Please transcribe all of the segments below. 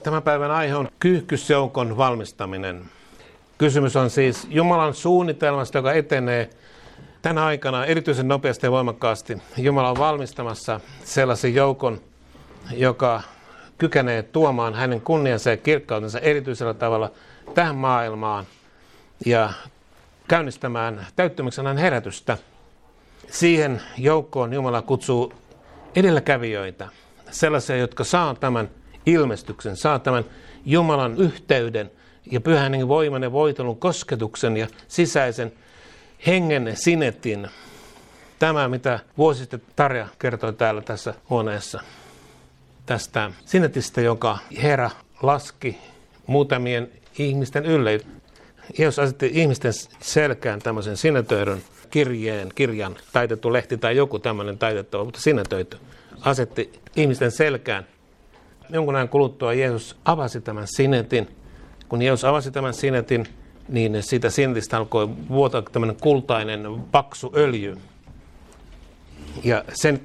Tämän päivän aihe on kyyhkysjoukon valmistaminen. Kysymys on siis Jumalan suunnitelmasta, joka etenee tänä aikana erityisen nopeasti ja voimakkaasti. Jumala on valmistamassa sellaisen joukon, joka kykenee tuomaan hänen kunniansa ja kirkkautensa erityisellä tavalla tähän maailmaan ja käynnistämään täyttymyksenään herätystä. Siihen joukkoon Jumala kutsuu edelläkävijöitä, sellaisia, jotka saa tämän ilmestyksen, saa tämän Jumalan yhteyden ja pyhän hengen voiman ja voitelun kosketuksen ja sisäisen hengen sinetin. Tämä, mitä vuosi sitten Tarja kertoi täällä tässä huoneessa. Tästä sinetistä, jonka Herra laski muutamien ihmisten ylle. Jeesus asetti ihmisten selkään tämmöisen sinetöidyn kirjan, taitettu lehti tai joku tämmöinen taitettava, mutta sinetöity, asetti ihmisten selkään. Jonkun ajan kuluttua Jeesus avasi tämän sinetin. Kun Jeesus avasi tämän sinetin, niin siitä sinetistä alkoi vuotaa tämmöinen kultainen paksu öljy. Ja sen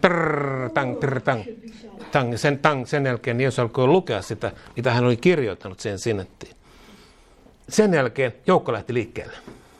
sen jälkeen Jeesus alkoi lukea sitä, mitä hän oli kirjoittanut siihen sinettiin. Sen jälkeen joukko lähti liikkeelle.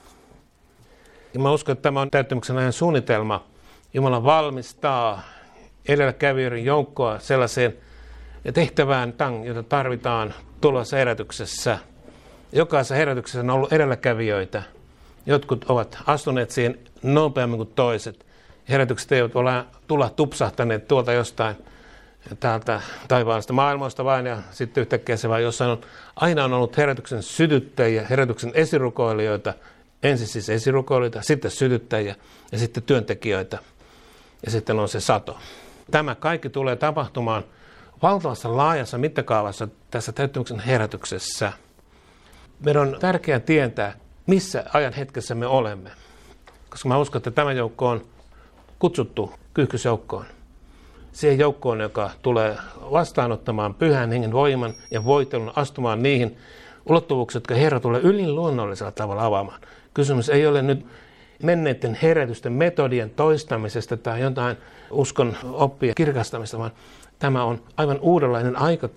Ja mä uskon, että tämä on täyttymyksen ajan suunnitelma. Jumala valmistaa edelläkävijöiden joukkoa sellaiseen tehtävään, jota tarvitaan tulevassa herätyksessä. Jokaisessa herätyksessä on ollut edelläkävijöitä. Jotkut ovat astuneet siihen nopeammin kuin toiset. Herätykset eivät ole tulla tupsahtaneet tuolta jostain täältä taivaallisesta maailmasta vain, ja sitten yhtäkkiä se vaan jossain on. Aina on ollut herätyksen sytyttäjiä, herätyksen esirukoilijoita, ensin siis esirukoilijoita, sitten sytyttäjiä ja sitten työntekijöitä. Ja sitten on se sato. Tämä kaikki tulee tapahtumaan valtavassa laajassa mittakaavassa tässä täyttymyksen herätyksessä. Meidän on tärkeää tietää, missä ajan hetkessä me olemme. Koska mä uskon, että tämä joukko on kutsuttu kyyhkysjoukkoon. Siihen joukkoon, joka tulee vastaanottamaan pyhän hengen voiman ja voitelun, astumaan niihin ulottuvuuksiin, jotka Herra tulee yliluonnollisella tavalla avaamaan. Kysymys ei ole nyt menneiden herätysten metodien toistamisesta tai jotain uskon oppia kirkastamista, vaan tämä on aivan uudenlainen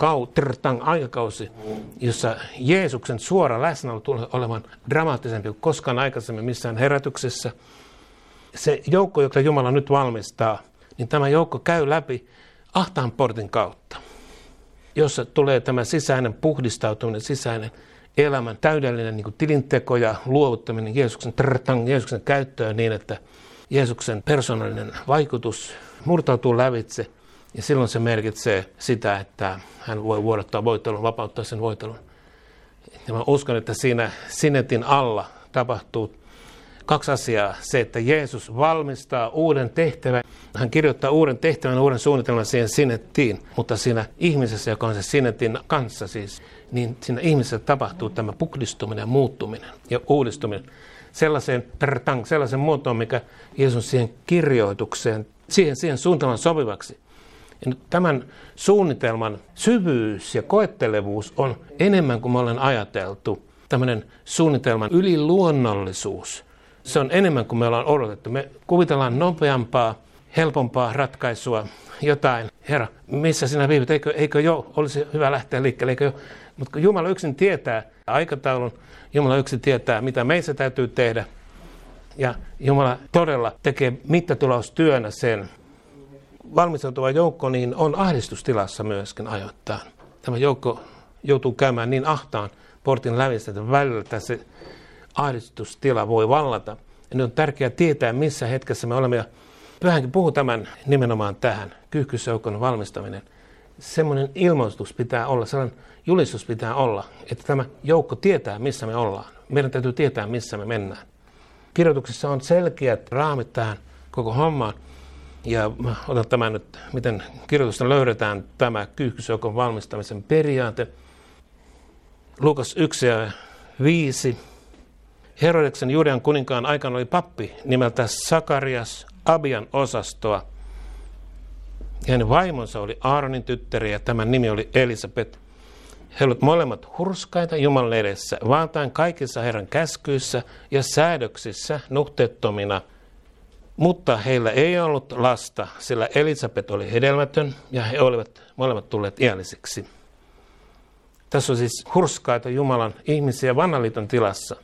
aikakausi, jossa Jeesuksen suora läsnäolo tulee olemaan dramaattisempi kuin koskaan aikaisemmin missään herätyksessä. Se joukko, jota Jumala nyt valmistaa, niin tämä joukko käy läpi ahtaan portin kautta, jossa tulee tämä sisäinen puhdistautuminen, sisäinen elämän täydellinen niin kuin tilinteko ja luovuttaminen Jeesuksen käyttöön niin, että Jeesuksen persoonallinen vaikutus murtautuu lävitse. Ja silloin se merkitsee sitä, että hän voi vuodattaa voitelun, vapauttaa sen voitelun. Ja mä uskon, että siinä sinetin alla tapahtuu kaksi asiaa. Se, että Jeesus valmistaa uuden tehtävän. Hän kirjoittaa uuden tehtävän, uuden suunnitelman siihen sinettiin. Mutta siinä ihmisessä, joka on se sinetin kanssa siis, niin siinä ihmisessä tapahtuu tämä puhdistuminen ja muuttuminen ja uudistuminen. Sellaisen muotoon, mikä Jeesus siihen kirjoitukseen, siihen suunnitelman sopivaksi. Ja nyt tämän suunnitelman syvyys ja koettelevuus on enemmän kuin me ollaan ajateltu. Tämmöinen suunnitelman yliluonnollisuus. Se on enemmän kuin me ollaan odotettu. Me kuvitellaan nopeampaa, helpompaa ratkaisua, jotain. Herra, missä sinä viivit? Eikö jo olisi hyvä lähteä liikkeelle? Eikö jo? Mutta Jumala yksin tietää aikataulun. Jumala yksin tietää, mitä meissä täytyy tehdä. Ja Jumala todella tekee mittatulaustyönä sen. Valmistautuva joukko niin on ahdistustilassa myöskin ajoittain. Tämä joukko joutuu käymään niin ahtaan portin lävistä, että välillä se ahdistustila voi vallata. Ja nyt on tärkeää tietää, missä hetkessä me olemme. Ja Pyhänkin puhuu tämän nimenomaan tähän, kyyhkysjoukon valmistaminen. Semmoinen ilmoitus pitää olla, sellainen julistus pitää olla, että tämä joukko tietää, missä me ollaan. Meidän täytyy tietää, missä me mennään. Kirjoituksessa on selkeät raamit tähän koko hommaan. Ja otan tämän nyt, miten kirjoitusta löydetään tämä kyyhkysjoukon valmistamisen periaate. Luukas 1:5. Herodeksen Juudean kuninkaan aikana oli pappi nimeltä Sakarias Abian osastoa. Ja hänen vaimonsa oli Aaronin tyttäriä ja tämän nimi oli Elisabet. He olivat molemmat hurskaita Jumalan edessä, vaeltaen kaikissa Herran käskyissä ja säädöksissä nuhteettomina. Mutta heillä ei ollut lasta, sillä Elisabet oli hedelmätön ja he olivat molemmat tulleet iällisiksi. Tässä on siis hurskaita Jumalan ihmisiä vanhan liiton tilassa,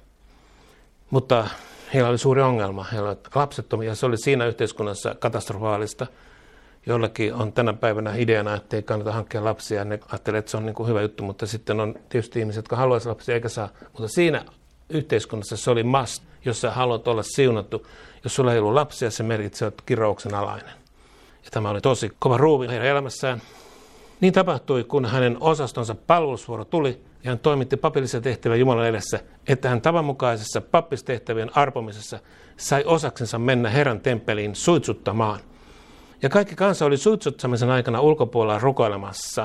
mutta heillä oli suuri ongelma. Heillä oli lapsettomia. Se oli siinä yhteiskunnassa katastrofaalista. Jollakin on tänä päivänä ideana, että ei kannata hankkia lapsia. Ne ajattelee, että se on niin kuin hyvä juttu, mutta sitten on tietysti ihmisiä, jotka haluaisivat lapsia eikä saa. Mutta siinä yhteiskunnassa se oli must, jos sä haluat olla siunattu. Jos sulla ei ollut lapsia, se merkitsee, että kirouksen alainen. Ja tämä oli tosi kova ruuvi heidän elämässään. Niin tapahtui, kun hänen osastonsa palvelusvuoro tuli ja hän toimitti papillisia tehtäviä Jumalan edessä, että hän tavanmukaisessa pappistehtävien arpomisessa sai osaksensa mennä Herran temppeliin suitsuttamaan. Ja kaikki kansa oli suitsuttamisen aikana ulkopuolella rukoilemassa.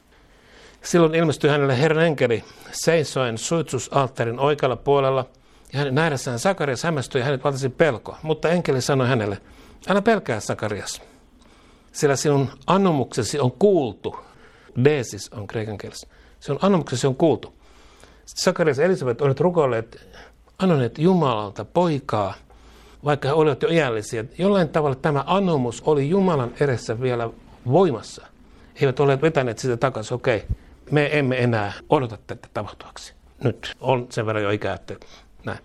Silloin ilmestyi hänelle Herran enkeli seisoen suitsusalttarin oikealla puolella, ja hänen nähdessään Sakarias hämmästyi ja hänet valtasi pelko. Mutta enkeli sanoi hänelle, älä pelkää Sakarias, sillä sinun anomuksesi on kuultu. Deesis on kreikan kielessä. Sinun anomuksesi on kuultu. Sakarias ja Elisabet olivat rukoilleet, anoneet Jumalalta poikaa, vaikka he olivat jo iällisiä. Jollain tavalla tämä anomus oli Jumalan edessä vielä voimassa. He eivät olleet vetäneet sitä takaisin, okei, me emme enää odota tätä tapahtuaksi. Nyt on sen verran jo ikää, että näin.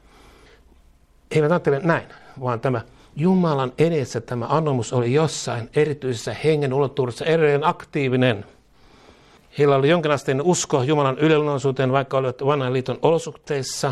He eivät ajattele näin, vaan tämä Jumalan edessä tämä anomus oli jossain erityisessä hengen ulottuvuudessa edelleen aktiivinen. Heillä oli jonkinasteinen usko Jumalan yliluonnollisuuteen, vaikka olivat vanhan liiton olosuhteissa.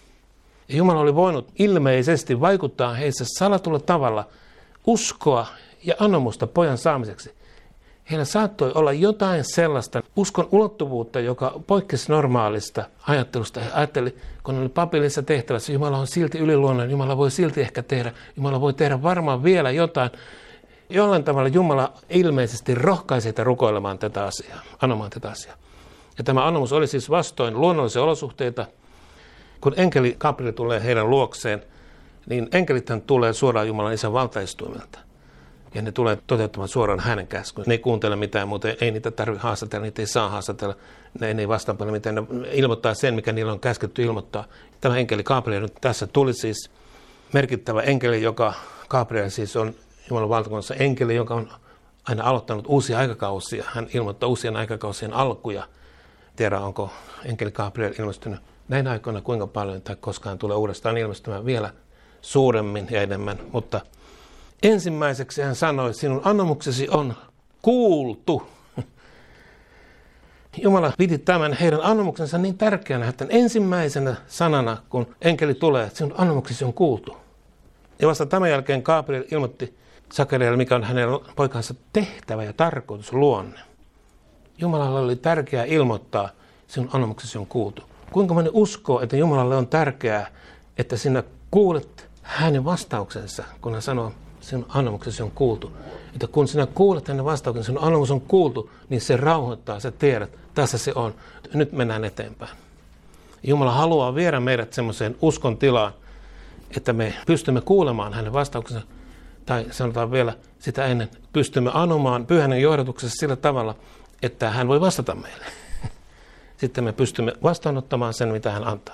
Ja Jumala oli voinut ilmeisesti vaikuttaa heissä salatulla tavalla uskoa ja anomusta pojan saamiseksi. Heillä saattoi olla jotain sellaista uskon ulottuvuutta, joka poikkesi normaalista ajattelusta. He ajatteli, kun oli papillisessa tehtävässä, Jumala on silti yliluonnollinen, Jumala voi silti ehkä tehdä, Jumala voi tehdä varmaan vielä jotain. Jollain tavalla Jumala ilmeisesti rohkaisi heitä rukoilemaan tätä asiaa, anomaan tätä asiaa. Ja tämä anomus oli siis vastoin luonnollisia olosuhteita. Kun enkeli Gabriel tulee heidän luokseen, niin enkelithän tulee suoraan Jumalan isän valtaistuimelta. Ja ne tulee toteuttamaan suoraan hänen käskyyn. Ne ei kuuntele mitään, mutta ei niitä tarvitse haastatella, niitä ei saa haastatella. Ne ei vastaa paljon mitään, ne ilmoittaa sen, mikä niillä on käsketty ilmoittaa. Tämä enkeli Gabriel nyt tässä tuli siis merkittävä enkeli, joka Gabriel siis on Jumalan valtakunnassa enkeli, joka on aina aloittanut uusia aikakausia. Hän ilmoittaa uusien aikakausien alkuja. Tiedä, onko enkeli Gabriel ilmestynyt näin aikoina kuinka paljon tai koskaan tulee uudestaan ilmestymään vielä suuremmin ja enemmän. Mutta ensimmäiseksi hän sanoi, sinun anomuksesi on kuultu. Jumala piti tämän heidän anomuksensa niin tärkeänä, että ensimmäisenä sanana, kun enkeli tulee, että sinun anomuksesi on kuultu. Ja vasta tämän jälkeen Gabriel ilmoitti Sakarialle, mikä on hänen poikansa tehtävä ja tarkoitus, luonne. Jumalalle oli tärkeää ilmoittaa, sinun anomuksesi on kuultu. Kuinka moni uskoo, että Jumalalle on tärkeää, että sinä kuulet hänen vastauksensa, kun hän sanoo, sinun anomuksesi on kuultu. Että kun sinä kuulet hänen vastauksensa, sinun anomus on kuultu, niin se rauhoittaa, sä tiedät, tässä se on, nyt mennään eteenpäin. Jumala haluaa viedä meidät semmoiseen uskon tilaan, että me pystymme kuulemaan hänen vastauksensa, tai sanotaan vielä sitä ennen, pystymme anomaan pyhän johdatuksessa sillä tavalla, että hän voi vastata meille. Sitten me pystymme vastaanottamaan sen, mitä hän antaa.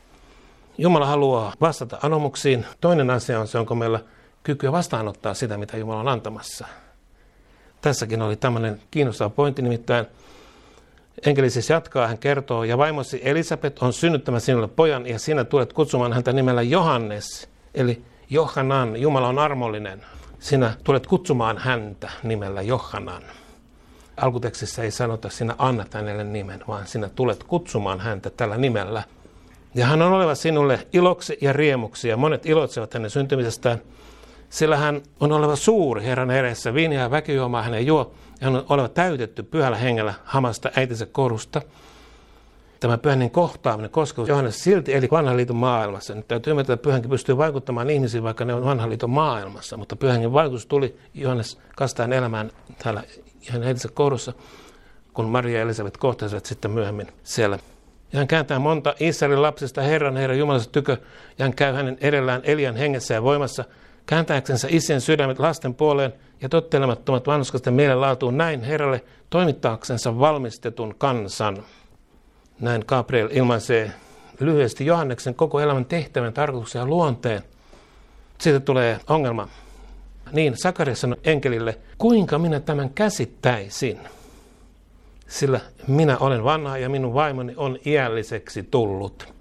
Jumala haluaa vastata anomuksiin. Toinen asia on se, onko meillä kykyä vastaanottaa sitä, mitä Jumala on antamassa. Tässäkin oli tämmöinen kiinnostava pointti, nimittäin enkeli siis jatkaa, hän kertoo, ja vaimosi Elisabet on synnyttämässä sinulle pojan, ja sinä tulet kutsumaan häntä nimellä Johannes, eli Johanan, Jumala on armollinen. Sinä tulet kutsumaan häntä nimellä Johanan. Alkutekstissä ei sanota, sinä annat hänelle nimen, vaan sinä tulet kutsumaan häntä tällä nimellä. Ja hän on oleva sinulle iloksi ja riemuksi, ja monet iloitsevat hänen syntymisestään, sillä hän on oleva suuri Herran edessä, viiniä ja väkijuomaa hän ei juo, ja hän on oleva täytetty pyhällä hengellä hamasta äitinsä korusta. Tämä pyhän kohtaaminen koskee Johannes silti eli vanhan liiton maailmassa. Nyt täytyy ymmärtää, että pyhänkin pystyy vaikuttamaan ihmisiin, vaikka ne on vanhan liiton maailmassa, mutta pyhän vaikutus tuli Johannes kastajan elämään täällä ihan äitinsä korussa, kun Maria ja Elisabet kohtasivat sitten myöhemmin siellä. Ja hän kääntää monta Israelin lapsista Herran Jumalansa tykö, ja hän käy hänen edellään Elian hengessä ja voimassa, kääntääksensä isien sydämet lasten puoleen ja tottelemattomat vanhuskasten mielenlaatuun näin Herralle toimittaaksensa valmistetun kansan. Näin Gabriel ilmaisee lyhyesti Johanneksen koko elämän tehtävän, tarkoituksen ja luonteen. Siitä tulee ongelma. Niin Sakarias sanoi enkelille, kuinka minä tämän käsittäisin? sillä minä olen vanha ja minun vaimoni on iälliseksi tullut.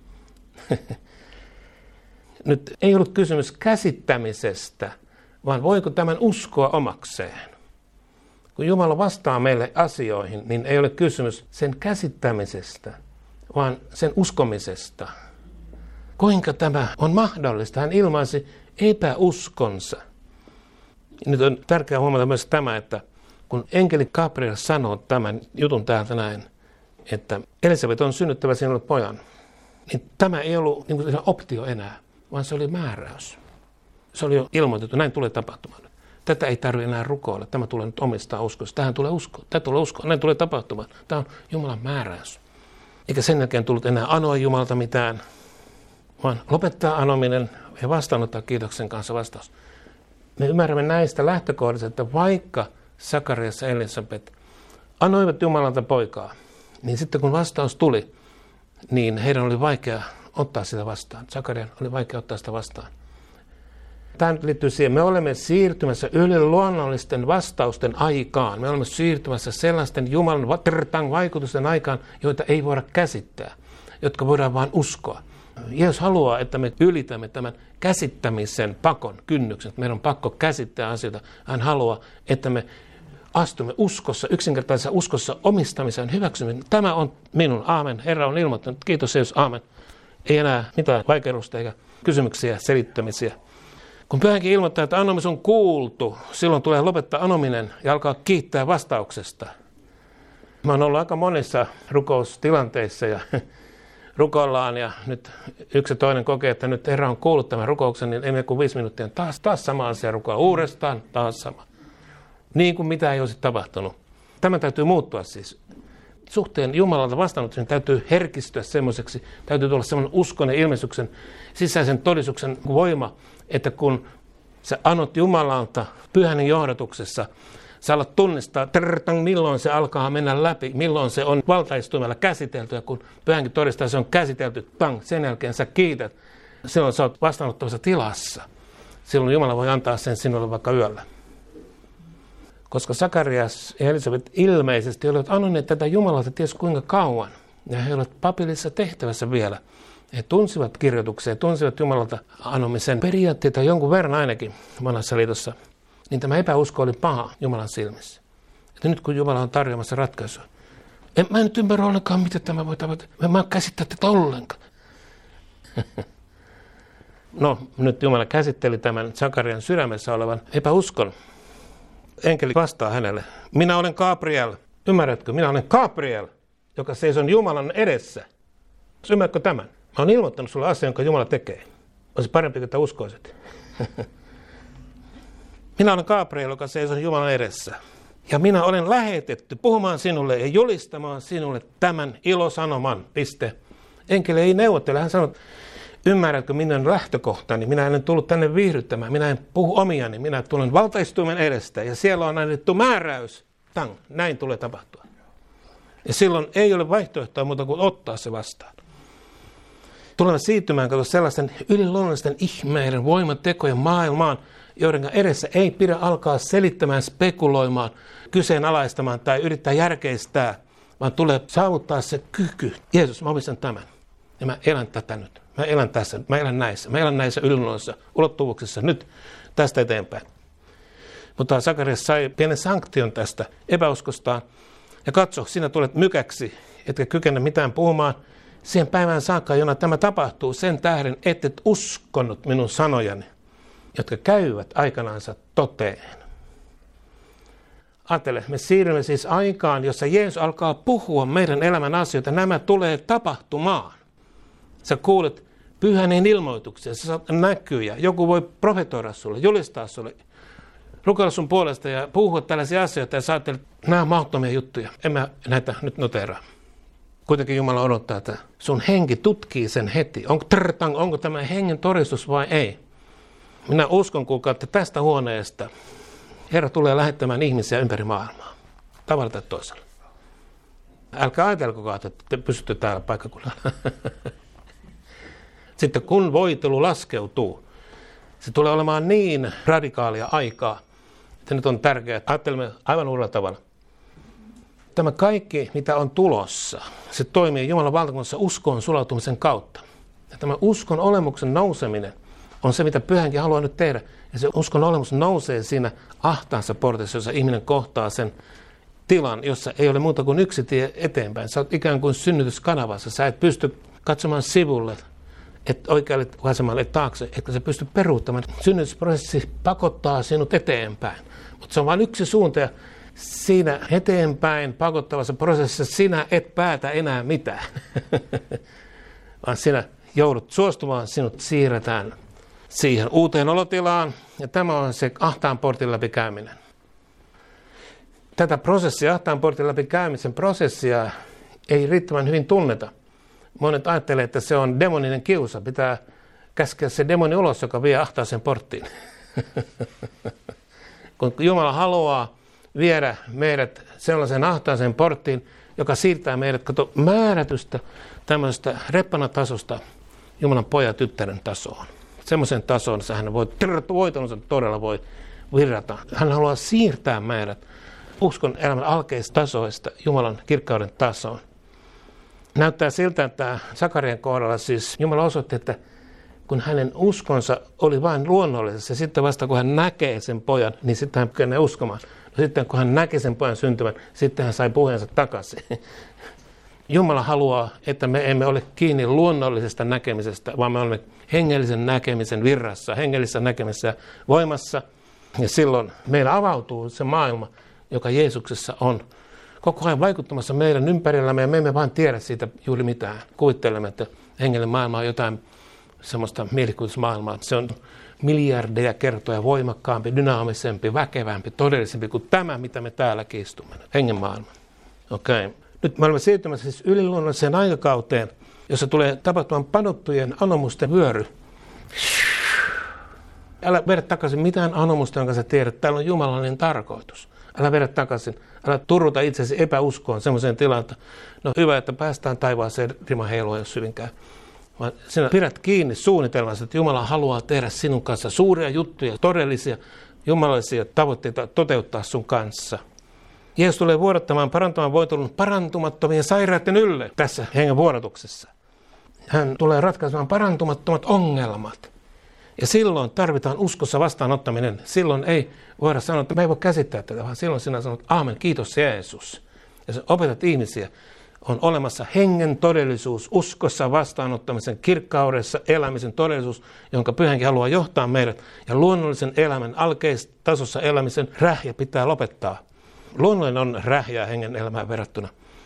Nyt ei ollut kysymys käsittämisestä, vaan voiko tämän uskoa omakseen. Kun Jumala vastaa meille asioihin, niin ei ole kysymys sen käsittämisestä, vaan sen uskomisesta. Kuinka tämä on mahdollista? Hän ilmaisi epäuskonsa. Nyt on tärkeää huomata myös tämä, että kun enkeli Gabriel sanoo tämän jutun täältä näin, että Elisabet on synnyttävä sinulle pojan, niin tämä ei ollut niin kuin optio enää, vaan se oli määräys. Se oli jo ilmoitettu, näin tulee tapahtumaan. Tätä ei tarvitse enää rukoilla, tämä tulee nyt omistaa uskossa. Tähän tulee uskoa, näin tulee tapahtumaan. Tämä on Jumalan määräys. Eikä sen jälkeen tullut enää anoa Jumalalta mitään, vaan lopettaa anominen ja vastaanottaa kiitoksen kanssa vastaus. Me ymmärrämme näistä lähtökohdista, että vaikka Sakarias ja Elisabet anoivat Jumalalta poikaa, niin sitten kun vastaus tuli, niin heidän oli vaikea ottaa sitä vastaan. Sakarian oli vaikea ottaa sitä vastaan. Tämä nyt liittyy siihen, me olemme siirtymässä yliluonnollisten vastausten aikaan. Me olemme siirtymässä sellaisten Jumalan vaikutusten aikaan, joita ei voida käsittää, jotka voidaan vain uskoa. Jeesus haluaa, että me ylitämme tämän käsittämisen pakon kynnyksen. Meidän on pakko käsittää asioita. Hän haluaa, että me astumme uskossa, yksinkertaisessa uskossa omistamiseen hyväksyminen. Tämä on minun, aamen. Herra on ilmoittanut, kiitos Jeesus, aamen. Ei enää mitään vaikeudusta eikä kysymyksiä, selittämisiä. Kun Pyhänkin ilmoittaa, että anomis on kuultu, silloin tulee lopettaa anominen ja alkaa kiittää vastauksesta. Mä oon ollut aika monissa rukoustilanteissa ja rukoillaan ja nyt yksi ja toinen kokee, että nyt Herra on kuullut tämän rukouksen, niin emme kuin 5 minuuttia taas sama asia rukoilla uudestaan, taas sama. Niin kuin mitä ei olisi tapahtunut. Tämä täytyy muuttua siis. Suhteen Jumalalta vastaanottamisen täytyy herkistyä semmoiseksi, täytyy tulla semmoinen uskon ja ilmestyksen, sisäisen todistuksen voima, että kun sä anot Jumalalta Pyhän johdatuksessa, sä alat tunnistaa, milloin se alkaa mennä läpi, milloin se on valtaistuimella käsitelty, ja kun Pyhänkin todistaa, se on käsitelty, sen jälkeen sä kiität, silloin sä oot vastaanottavassa tilassa. Silloin Jumala voi antaa sen sinulle vaikka yöllä. Koska Sakarias ja Elisabet ilmeisesti olivat anoneet tätä Jumalalta ties kuinka kauan, ja he olivat papillisessa tehtävässä vielä. He tunsivat kirjoituksia, tunsivat Jumalalta anomisen periaatteita jonkun verran ainakin Vanhassa liitossa. Niin tämä epäusko oli paha Jumalan silmissä. Että nyt kun Jumala on tarjoamassa ratkaisua, mä en nyt ymmärrä ollenkaan, miten tämä voi tapahtua. Mä en käsittää tätä ollenkaan. No, nyt Jumala käsitteli tämän Sakarian sydämessä olevan epäuskon. Enkeli vastaa hänelle, minä olen Gabriel. Ymmärrätkö? Minä olen Gabriel, joka seison Jumalan edessä. Ymmärrätkö tämän? Mä oon ilmoittanut sulle asian, jonka Jumala tekee. Olisi parempi, että uskoisit. Minä olen Gabriel, joka seison Jumalan edessä. Ja minä olen lähetetty puhumaan sinulle ja julistamaan sinulle tämän ilosanoman. Piste. Enkeli ei neuvottele. Hän sanoi, ymmärrätkö minun lähtökohtani? Minä en tullut tänne viihdyttämään. Minä en puhu omiani. Minä tulen valtaistuimen edestä. Ja siellä on annettu määräys. Näin tulee tapahtua. Ja silloin ei ole vaihtoehtoa muuta kuin ottaa se vastaan. Tulemme siirtymään sellaisten yliluonnollisten ihmeiden voimatekojen maailmaan, joiden edessä ei pidä alkaa selittämään, spekuloimaan, kyseenalaistamaan tai yrittää järkeistää, vaan tulee saavuttaa se kyky. Jeesus, mä omistan tämän. Ja mä elän tätä nyt. Mä elän tässä. Mä elän näissä yliluonnollisissa ulottuvuuksissa nyt tästä eteenpäin. Mutta Sakarias sai pienen sanktion tästä epäuskostaan. Ja katso, sinä tulet mykäksi, etkä kykene mitään puhumaan. Siihen päivään saakka, jona tämä tapahtuu, sen tähden et uskonut minun sanojani, jotka käyvät aikanaansa toteen. Ajattele, me siirrymme siis aikaan, jossa Jeesus alkaa puhua meidän elämän asioita. Nämä tulee tapahtumaan. Sä kuulet pyhäneen ilmoituksia, sä saat näkyjä. Joku voi profetoida sulle, julistaa sulle, rukoilla sun puolesta ja puhua tällaisia asioita ja sä ajattelet, nämä on mahdottomia juttuja. En mä näitä nyt noteraa. Kuitenkin Jumala odottaa, että sun henki tutkii sen heti. Onko tämä hengen todistus vai ei? Minä uskon, kuulkaa, että tästä huoneesta Herra tulee lähettämään ihmisiä ympäri maailmaa. Tavalla tai toisella. Älkää ajatelko, että te pysytte täällä paikkakunnalla. Sitten kun voitelu laskeutuu, se tulee olemaan niin radikaalia aikaa, että nyt on tärkeää, että ajattelemme aivan uudella tavalla. Tämä kaikki, mitä on tulossa, se toimii Jumalan valtakunnassa uskoon sulautumisen kautta. Ja tämä uskon olemuksen nouseminen on se, mitä Pyhä Henki haluaa nyt tehdä. Ja se uskon olemus nousee siinä ahtaassa portissa, jossa ihminen kohtaa sen tilan, jossa ei ole muuta kuin yksi tie eteenpäin. Sä oot ikään kuin synnytyskanavassa. Sä et pysty katsomaan sivulle, että oikealle vasemmalle taakse, että sä pysty peruuttamaan. Synnytysprosessi pakottaa sinut eteenpäin. Mutta se on vain yksi suunta ja siinä eteenpäin pakottavassa prosessissa sinä et päätä enää mitään. Vaan sinä joudut suostumaan, sinut siirretään siihen uuteen olotilaan ja tämä on se ahtaan portin läpi käyminen. Tätä prosessia, ahtaan portin läpi käymisen prosessia ei riittävän hyvin tunneta. Monet ajattelee, että se on demoninen kiusa. Pitää käskeä se demoni ulos, joka vie ahtaaseen porttiin. Kun Jumala haluaa viedä meidät sellaiseen ahtaaseen porttiin, joka siirtää meidät määrätystä tämmöistä reppanatasosta Jumalan pojan tyttären tasoon. Semmoisen tasoon, jossa hän voi, voitonsa todella voi virrata. Hän haluaa siirtää meidät uskon elämän alkeistasoista Jumalan kirkkauden tasoon. Näyttää siltä, että Sakarian kohdalla siis Jumala osoitti, että kun hänen uskonsa oli vain luonnollisessa, ja sitten vasta kun hän näkee sen pojan, niin sitten hän kykenee uskomaan. No sitten kun hän näki sen pojan syntymän, sitten hän sai puheensa takaisin. Jumala haluaa, että me emme ole kiinni luonnollisesta näkemisestä, vaan me olemme hengellisen näkemisen virrassa, hengellisessä näkemisessä voimassa. Ja silloin meillä avautuu se maailma, joka Jeesuksessa on koko ajan vaikuttamassa meidän ympärillämme, ja me emme vain tiedä siitä juuri mitään. Kuvittelemme, että hengellinen maailma on jotain semmoista mielikuvitusmaailmaa. Se on miljardeja kertoja voimakkaampi, dynaamisempi, väkevämpi, todellisempi kuin tämä, mitä me täälläkin istumme. Hengen maailma. Okei. Nyt me olemme siirtymässä siis yliluonnolliseen aikakauteen, jossa tulee tapahtumaan panottujen anomusten vyöry. Älä vedä takaisin mitään anomusta, jonka sä tiedät. Täällä on jumalallinen tarkoitus. Älä vedä takaisin. Älä turruta itsesi epäuskoon semmoiseen tilaan, että no hyvä, että päästään taivaaseen riman heilua, jos hyvinkään. Vaan sinä pidät kiinni suunnitelmassa, että Jumala haluaa tehdä sinun kanssa suuria juttuja, todellisia jumalallisia tavoitteita toteuttaa sun kanssa. Jeesus tulee vuodattamaan parantamaan voitolun parantumattomien sairaiden ylle tässä hengen vuodatuksessa. Hän tulee ratkaisemaan parantumattomat ongelmat. Ja silloin tarvitaan uskossa vastaanottaminen. Silloin ei voida sanoa, että me ei voi käsittää tätä, vaan silloin sinä sanot, aamen, kiitos Jeesus. Ja sä opetat ihmisiä. On olemassa hengen todellisuus, uskossa vastaanottamisen, kirkkaudessa elämisen todellisuus, jonka Pyhä Henki haluaa johtaa meidät. Ja luonnollisen elämän, alkeistasossa elämisen rähjä pitää lopettaa. Luonnollinen on rähjää hengen elämään verrattuna.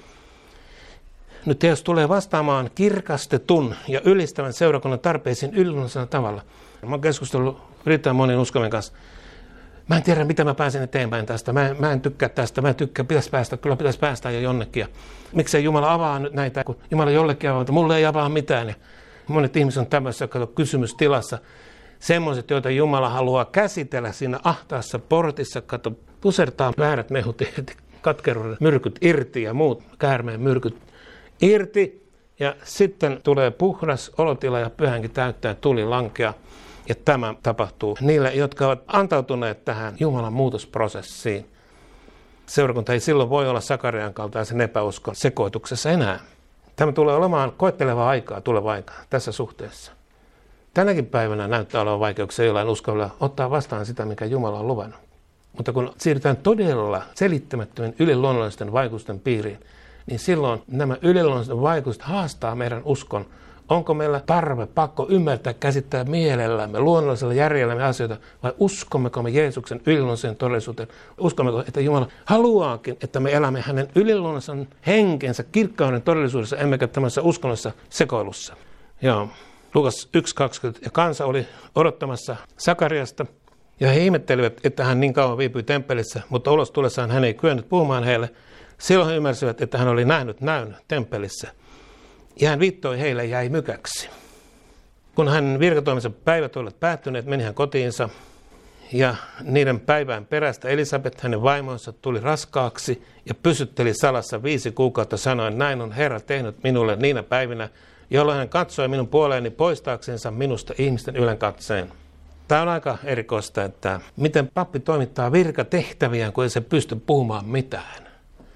Nyt Jeesus tulee vastaamaan kirkastetun ja ylistävän seurakunnan tarpeisiin yliluonnollisella tavalla. Mä oon keskustellut riittävän monin uskovien kanssa. Mä en tiedä, mitä mä pääsen eteenpäin tästä. Mä en tykkää tästä. Mä tykkään, kyllä pitäisi päästä jo jonnekin. Ja miksei Jumala avaa nyt näitä, kun Jumala jollekin avaa, mutta mulle ei avaa mitään. Ja monet ihmiset on tämmöisessä kysymystilassa. Semmoiset, joita Jumala haluaa käsitellä siinä ahtaassa portissa, pusertaa väärät mehut irti, katkeruuden myrkyt irti ja muut käärmeen myrkyt irti. Ja sitten tulee puhdas olotila ja Pyhä Henki täyttää tuli lankea. Ja tämä tapahtuu niille, jotka ovat antautuneet tähän Jumalan muutosprosessiin. Seurakunta ei silloin voi olla Sakarian kaltaisen epäuskon sekoituksessa enää. Tämä tulee olemaan koettelevaa aikaa, tuleva aikaa tässä suhteessa. Tänäkin päivänä näyttää olevan vaikeuksia jollain uskolla ottaa vastaan sitä, mikä Jumala on luvannut. Mutta kun siirrytään todella selittämättömien yliluonnollisten vaikutusten piiriin, niin silloin nämä yliluonnolliset vaikutukset haastaa meidän uskon. Onko meillä tarve, pakko ymmärtää, käsittää mielellämme, luonnollisella järjellämme asioita, vai uskommeko me Jeesuksen yliluonnolliseen todellisuuteen? Uskommeko, että Jumala haluaakin, että me elämme hänen yliluonnollisen henkensä kirkkauden todellisuudessa, emmekä tämmöisessä uskonnollisessa sekoilussa. Joo. Lukas 1.20. Ja kansa oli odottamassa Sakariasta, ja he ihmettelivät, että hän niin kauan viipyi temppelissä, mutta ulos tulessaan hän ei kyennyt puhumaan heille. Silloin he ymmärsivät, että hän oli nähnyt näyn temppelissä. Ja hän viittoi heille ja jäi mykäksi. Kun hänen virkatoimensa päivät olivat päättyneet, meni hän kotiinsa. Ja niiden päivän perästä Elisabet, hänen vaimonsa, tuli raskaaksi ja pysytteli salassa 5 kuukautta sanoen, näin on Herra tehnyt minulle niinä päivinä, jolloin hän katsoi minun puoleeni poistaaksensa minusta ihmisten ylenkatseen. Tämä on aika erikoista, että miten pappi toimittaa virkatehtäviään, kun ei se pysty puhumaan mitään.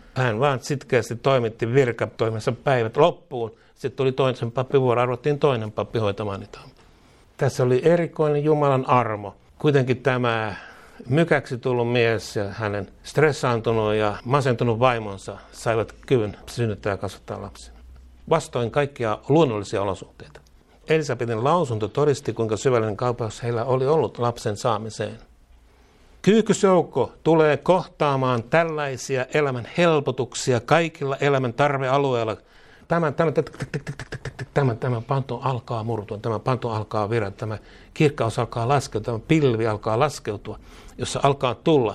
Hän vaan sitkeästi toimitti virkatoimensa päivät loppuun. Sitten tuli toisen pappivuoro, arvottiin toinen pappi hoitamaan niitä. Tässä oli erikoinen Jumalan armo. Kuitenkin tämä mykäksi tullut mies ja hänen stressaantunut ja masentunut vaimonsa saivat kyvyn synnyttää ja kasvattaa lapsia. Vastoin kaikkia luonnollisia olosuhteita. Elisabetin lausunto todisti, kuinka syvällinen kaupaus heillä oli ollut lapsen saamiseen. Kyykysjoukko tulee kohtaamaan tällaisia elämän helpotuksia kaikilla elämän tarvealueilla. Tämä panto alkaa murtua, tämä panto alkaa virata, tämä kirkkaus alkaa laskeutua, tämä pilvi alkaa laskeutua, jossa alkaa tulla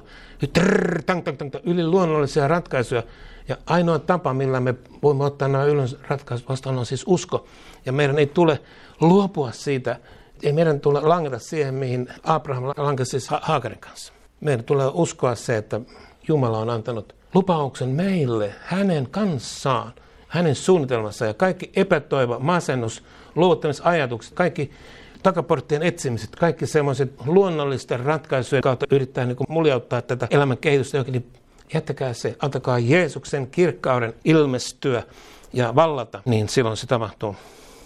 yliluonnollisia ratkaisuja. Ja ainoa tapa, millä me voimme ottaa nämä ratkaisut vastaan, on siis usko. Ja meidän ei tule luopua siitä, ei meidän tule langeta siihen, mihin Abraham lankesi siis Haagarin kanssa. Meidän tulee uskoa se, että Jumala on antanut lupauksen meille, hänen kanssaan, hänen suunnitelmassa ja kaikki epätoivo, masennus, luovuttamisajatukset, kaikki takaporttien etsimiset, kaikki semmoiset luonnollisten ratkaisujen kautta yrittää niin kuin muljauttaa tätä elämän kehitystä jokin, niin jättäkää se, antakaa Jeesuksen kirkkauden ilmestyä ja vallata, niin silloin se tapahtuu.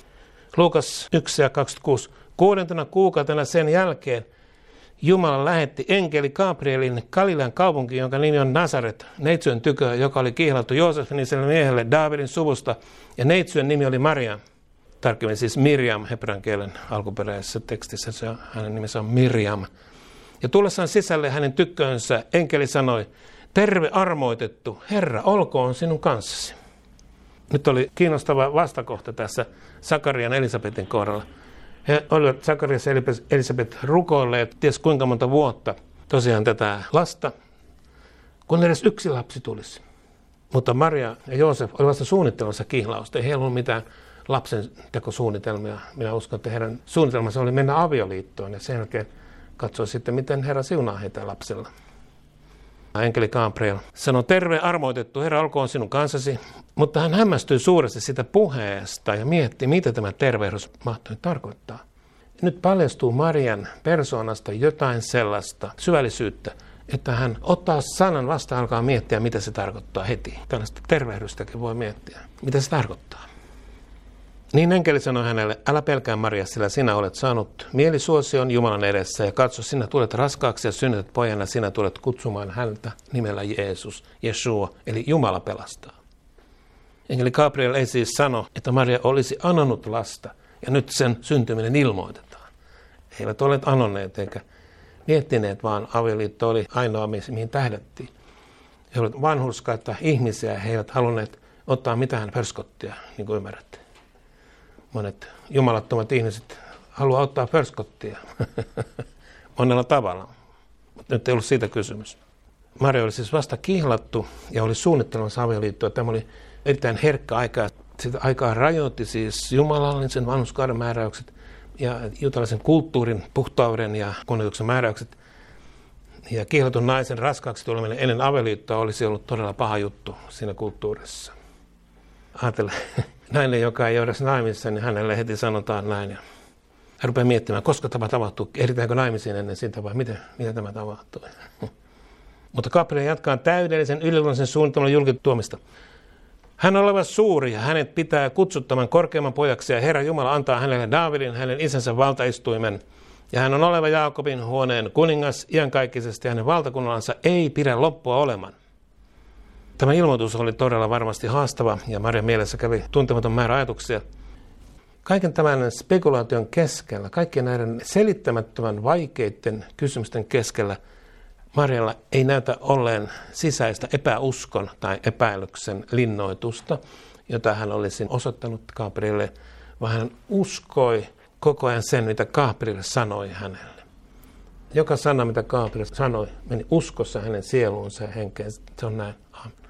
Luukas 1:26. 6. kuukautena sen jälkeen Jumala lähetti enkeli Gabrielin Galilean kaupunkiin, jonka nimi on Nasaret, neitsyen tykö, joka oli kihlattu Joosef-nimiselle miehelle Daavidin suvusta, ja neitsyen nimi oli Maria. Tarkemmin siis Mirjam, hebrean kielen alkuperäisessä tekstissä, hänen nimensä on Mirjam. Ja tullessaan sisälle hänen tykköönsä enkeli sanoi, terve armoitettu, Herra olkoon sinun kanssasi. Nyt oli kiinnostava vastakohta tässä Sakarian Elisabetin kohdalla. He olivat Sakarias ja Elisabet rukoilleet ties kuinka monta vuotta tosiaan tätä lasta, kun edes yksi lapsi tulisi. Mutta Maria ja Joosef olivat vasta suunnittelemassa kihlausta. Ei heillä ollut mitään lapsen tekosuunnitelmia. Minä uskon, että heidän suunnitelmansa oli mennä avioliittoon ja sen jälkeen katsoa sitten, miten Herra siunaa heitä lapsella. Enkeli Gabriel sanoi, terve armoitettu, Herra olkoon sinun kanssasi. Mutta hän hämmästyi suuresti sitä puheesta ja mietti, mitä tämä tervehdys mahtoi tarkoittaa. Nyt paljastuu Marian persoonasta jotain sellaista syvällisyyttä, että hän ottaa sanan vastaan, alkaa miettiä, mitä se tarkoittaa heti. Tällaista tervehdystäkin voi miettiä, mitä se tarkoittaa. Niin enkeli sanoi hänelle, älä pelkää Maria, sillä sinä olet saanut mielisuosion Jumalan edessä ja katso, sinä tulet raskaaksi ja synnytät pojan ja sinä tulet kutsumaan häntä nimellä Jeesus, Jeshua, eli Jumala pelastaa. Enkeli Gabriel ei siis sano, että Maria olisi anonut lasta ja nyt sen syntyminen ilmoitetaan. He eivät ole anonneet eikä miettineet, vaan avioliitto oli ainoa, mihin tähdättiin. He olivat vanhurskaita ihmisiä, he eivät halunneet ottaa mitään pörskottia, niin kuin ymmärrätte. Monet jumalattomat ihmiset haluaa ottaa pörskottia monella tavalla, mutta nyt ei ollut siitä kysymys. Maria oli siis vasta kihlattu ja oli suunnittelemassa avioliittoa. Tämä oli erittäin herkkä aika. Sitä aikaa rajoitti siis jumalallisen vanhurskauden määräykset ja juutalaisen kulttuurin puhtauden ja kunnioituksen määräykset. Ja kihlatun naisen raskaaksi tuleminen ennen avioliittoa olisi ollut todella paha juttu siinä kulttuurissa. Ajattele, nainen, joka ei jouda naimissa, niin hänelle heti sanotaan näin. Ja hän rupeaa miettimään, koska tämä tapahtuu, ehditäänkö naimisiin ennen sitä vai miten tämä tapahtuu. Mutta Gabriel jatkaa täydellisen yliluonnollisen suunnitelman julkituomista. Hän on oleva suuri ja hänet pitää kutsuttaman korkeamman pojaksi ja Herra Jumala antaa hänelle Daavidin, hänen isänsä valtaistuimen. Ja hän on oleva Jaakobin huoneen kuningas iankaikkisesti ja hänen valtakunnallansa ei pidä loppua olemaan. Tämä ilmoitus oli todella varmasti haastava ja Marian mielessä kävi tuntematon määrä ajatuksia. Kaiken tämän spekulaation keskellä, kaikkien näiden selittämättömän vaikeiden kysymysten keskellä Marialla ei näytä olleen sisäistä epäuskon tai epäilyksen linnoitusta, jota hän olisi osoittanut Gabrielille, vaan hän uskoi koko ajan sen, mitä Gabriel sanoi hänelle. Joka sana, mitä Gabriel sanoi, meni uskossa hänen sieluunsa ja henkeen. Se on näin.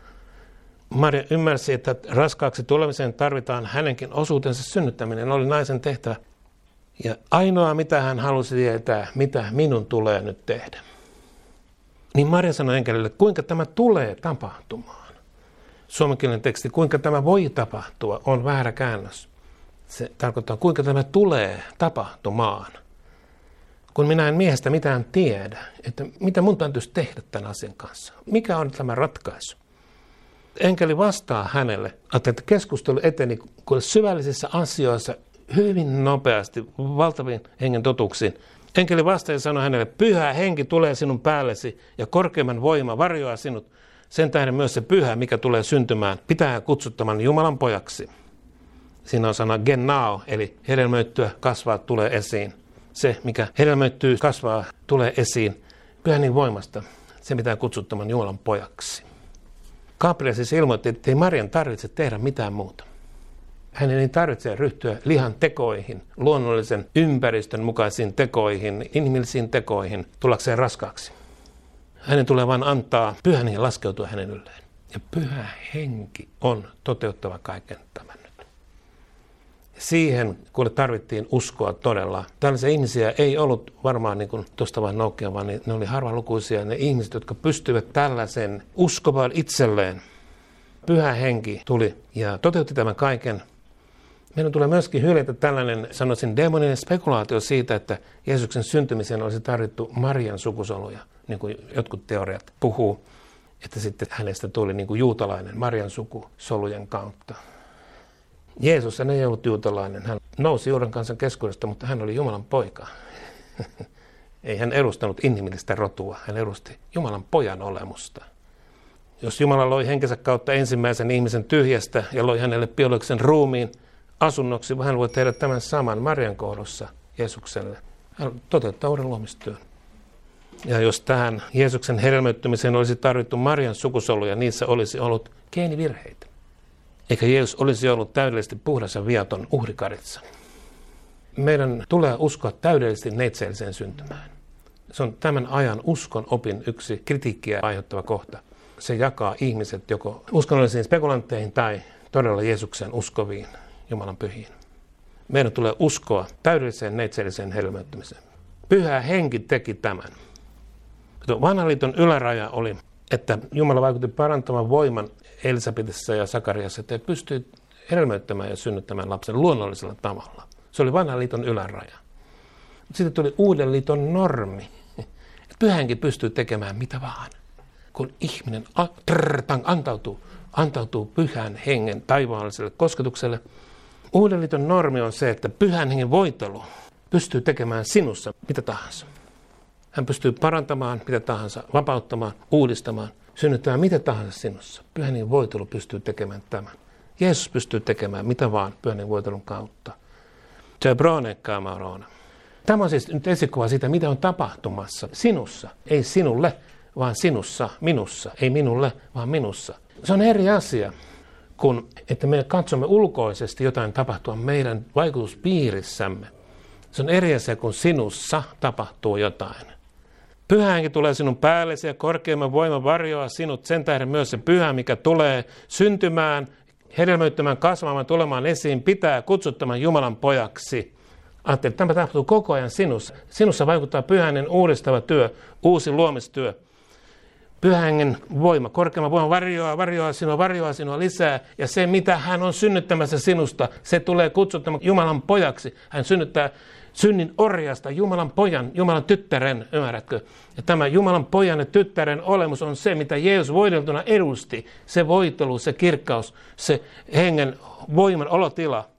Maria ymmärsi, että raskaaksi tulemiseen tarvitaan hänenkin osuutensa synnyttäminen. Oli naisen tehtävä. Ja ainoa, mitä hän halusi tietää, mitä minun tulee nyt tehdä. Niin Maria sanoi enkelille, kuinka tämä tulee tapahtumaan. Suomenkielinen teksti, kuinka tämä voi tapahtua, on väärä käännös. Se tarkoittaa, kuinka tämä tulee tapahtumaan. Kun minä en miehestä mitään tiedä, että mitä mun täytyisi tehdä tämän asian kanssa. Mikä on tämä ratkaisu? Enkeli vastaa hänelle, että keskustelu eteni syvällisissä asioissa hyvin nopeasti, valtaviin hengen totuuksiin. Enkeli vastaa ja sanoi hänelle, pyhä henki tulee sinun päällesi ja korkeimman voima varjoaa sinut. Sen tähden myös se pyhä, mikä tulee syntymään, pitää kutsuttaman Jumalan pojaksi. Siinä on sana gennao, eli hedelmöittyä, kasvaa, tulee esiin. Se, mikä hedelmöittyy, kasvaa, tulee esiin pyhän voimasta. Se pitää kutsuttaman Jumalan pojaksi. Gabriel siis ilmoitti, että ei Marian tarvitse tehdä mitään muuta. Hänen ei tarvitse ryhtyä lihan tekoihin, luonnollisen ympäristön mukaisiin tekoihin, inhimillisiin tekoihin, tullakseen raskaaksi. Hänen tulee vain antaa pyhän hengen laskeutua hänen ylleen. Ja pyhä henki on toteuttava kaiken tämän nyt. Siihen, kun tarvittiin uskoa todella. Tällaisia ihmisiä ei ollut varmaan niin kuin tuosta vain Nokia, vaan ne oli harvalukuisia ne ihmiset, jotka pystyivät tällaisen uskomaan itselleen. Pyhä henki tuli ja toteutti tämän kaiken. Meidän tulee myöskin hylätä tällainen, sanoisin, demoninen spekulaatio siitä, että Jeesuksen syntymiseen olisi tarvittu Marian sukusoluja, niin kuin jotkut teoriat puhuu, että sitten hänestä tuli niin kuin juutalainen Marian sukusolujen kautta. Jeesus ei ollut juutalainen. Hän nousi juuren kansan keskuudesta, mutta hän oli Jumalan poika. Ei hän edustanut inhimillistä rotua, hän edusti Jumalan pojan olemusta. Jos Jumala loi henkensä kautta ensimmäisen ihmisen tyhjästä ja loi hänelle biologisen ruumiin asunnoksi, hän voi tehdä tämän saman Marian kohdussa Jeesukselle. Hän toteuttaa uuden luomistyön. Ja jos tähän Jeesuksen hedelmöittymiseen olisi tarvittu Marian sukusoluja, niissä olisi ollut geenivirheitä. Eikä Jeesus olisi ollut täydellisesti puhdas ja viaton uhrikaritsa. Meidän tulee uskoa täydellisesti neitseelliseen syntymään. Se on tämän ajan uskon opin yksi kritiikkiä aiheuttava kohta. Se jakaa ihmiset joko uskonnollisiin spekulantteihin tai todella Jeesuksen uskoviin Jumalan pyhiin. Meidän tulee uskoa täydelliseen neitseelliseen hedelmöittymiseen. Pyhä henki teki tämän. Vanhan liiton yläraja oli, että Jumala vaikutti parantavan voiman Elisabetissa ja Sakariassa, että he pystyivät hedelmöittämään ja synnyttämään lapsen luonnollisella tavalla. Se oli vanhan liiton yläraja. Sitten tuli uuden liiton normi. Pyhä henki pystyy tekemään mitä vaan. Kun ihminen antautuu pyhän hengen taivaalliselle kosketukselle. Uuden liiton normi on se, että pyhän hengen voitelu pystyy tekemään sinussa mitä tahansa. Hän pystyy parantamaan mitä tahansa, vapauttamaan, uudistamaan, synnyttämään mitä tahansa sinussa. Pyhän hengen voitelu pystyy tekemään tämän. Jeesus pystyy tekemään mitä vaan pyhän hengen voitelun kautta. Tämä on siis nyt esikuva siitä, mitä on tapahtumassa sinussa. Ei sinulle, vaan sinussa, minussa. Ei minulle, vaan minussa. Se on eri asia kuin, että me katsomme ulkoisesti jotain tapahtua meidän vaikutuspiirissämme. Se on eri asia, kun sinussa tapahtuu jotain. Pyhä henki tulee sinun päällesi ja korkeimman voiman varjoaa sinut. Sen tähden myös se pyhä, mikä tulee syntymään, hedelmöittämään, kasvamaan, tulemaan esiin, pitää kutsuttamaan Jumalan pojaksi. Ajattelin, että tämä tapahtuu koko ajan sinussa. Sinussa vaikuttaa pyhän hengen uudistava työ, uusi luomistyö. Pyhän hengen voima, korkeamman voiman varjoaa sinua lisää. Ja se, mitä hän on synnyttämässä sinusta, se tulee kutsuttamaan Jumalan pojaksi. Hän synnyttää synnin orjasta Jumalan pojan, Jumalan tyttären, ymmärrätkö? Ja tämä Jumalan pojan ja tyttären olemus on se, mitä Jeesus voideltuna edusti. Se voitelu, se kirkkaus, se hengen voiman olotila.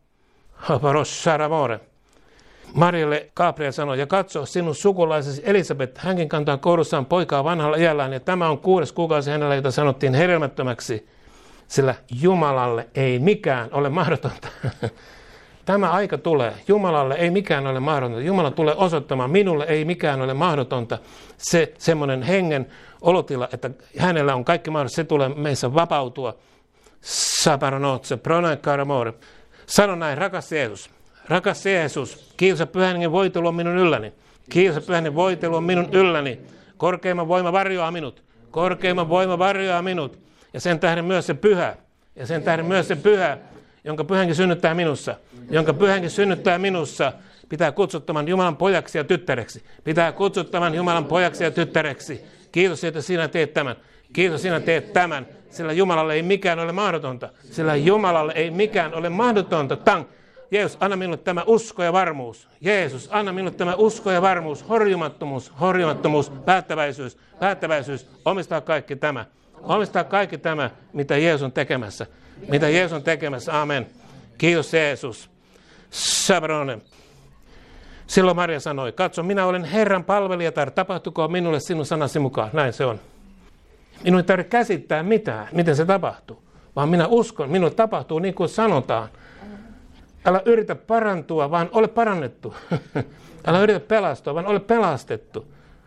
Marialle Gabriel sanoi, ja katso sinun sukulaisesi Elisabet, hänkin kantaa koudussaan poikaa vanhalla iällään, ja tämä on 6. kuukausi hänellä, jota sanottiin hedelmättömäksi, sillä Jumalalle ei mikään ole mahdotonta. Tämä aika tulee. Jumalalle ei mikään ole mahdotonta. Jumala tulee osoittamaan, minulle ei mikään ole mahdotonta. Se semmoinen hengen olotila, että hänellä on kaikki mahdollista, se tulee meissä vapautua. Saparonotse, pronekaramore. Sano näin, rakas Jeesus. Rakas Jeesus, kiitos, että pyhän hengen voitelu on minun ylläni. Kiitos, että pyhän hengen voitelu on minun ylläni. Korkeimman voima varjoaa minut. Korkeimman voima varjoaa minut. Ja sen tähden myös se pyhä. Ja sen tähden myös se pyhä, jonka pyhä henki synnyttää minussa. Jonka pyhä henki synnyttää minussa, pitää kutsuttaman Jumalan pojaksi ja tyttäreksi. Pitää kutsuttaman Jumalan pojaksi ja tyttäreksi. Kiitos, että sinä teet tämän. Kiitos, sinä teet tämän. Sillä Jumalalle ei mikään ole mahdotonta. Sillä Jumalalle ei mikään ole mahdotonta. Jeesus, anna minulle tämä usko ja varmuus. Jeesus, anna minulle tämä usko ja varmuus, horjumattomuus, päättäväisyys, omistaa kaikki tämä. Omistaa kaikki tämä, mitä Jeesus on tekemässä. Mitä Jeesus on tekemässä. Amen. Kiitos Jeesus. Sabrone. Silloin Maria sanoi, katso, minä olen Herran palvelijatar, tapahtukoon minulle sinun sanasi mukaan. Näin se on. Minun ei tarvitse käsittää mitään, miten se tapahtuu, vaan minä uskon, minulle tapahtuu niin kuin sanotaan. Älä yritä parantua, vaan ole parannettu. Älä yritä pelastua, vaan ole pelastettu.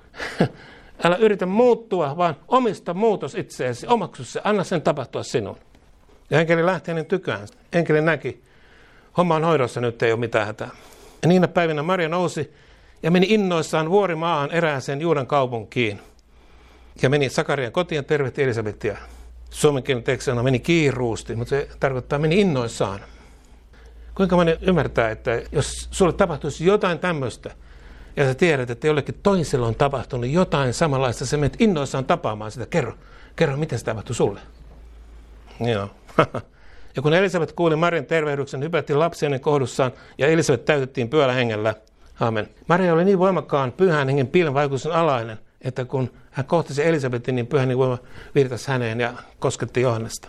Älä yritä muuttua, vaan omista muutos itseesi, omaksu se, anna sen tapahtua sinun. Ja enkeli lähti hänen tykään. Enkeli näki, homma on hoidossa, nyt ei ole mitään hätää. Ja niinä päivinä Maria nousi ja meni innoissaan vuorimaahan erääseen Juudan kaupunkiin. Ja meni Sakarian kotiin ja tervehti Elisabetia. Suomenkielinen tekstillä meni kiiruusti, mutta se tarkoittaa meni innoissaan. Kuinka moni ymmärtää, että jos sulle tapahtuisi jotain tämmöistä, ja sä tiedät, että jollekin toisella on tapahtunut jotain samanlaista, sä menet innoissaan tapaamaan sitä. Kerro, miten se tapahtui sulle. Joo. Ja kun Elisabet kuuli Marian tervehdyksen, hypätti lapsi hänen kohdussaan, ja Elisabet täytettiin pyöllä hengellä. Aamen. Maria oli niin voimakkaan pyhän hengen piilen vaikutuksen alainen, että kun hän kohtasi Elisabetin, niin pyhän voima virtasi häneen ja kosketti Johannesta.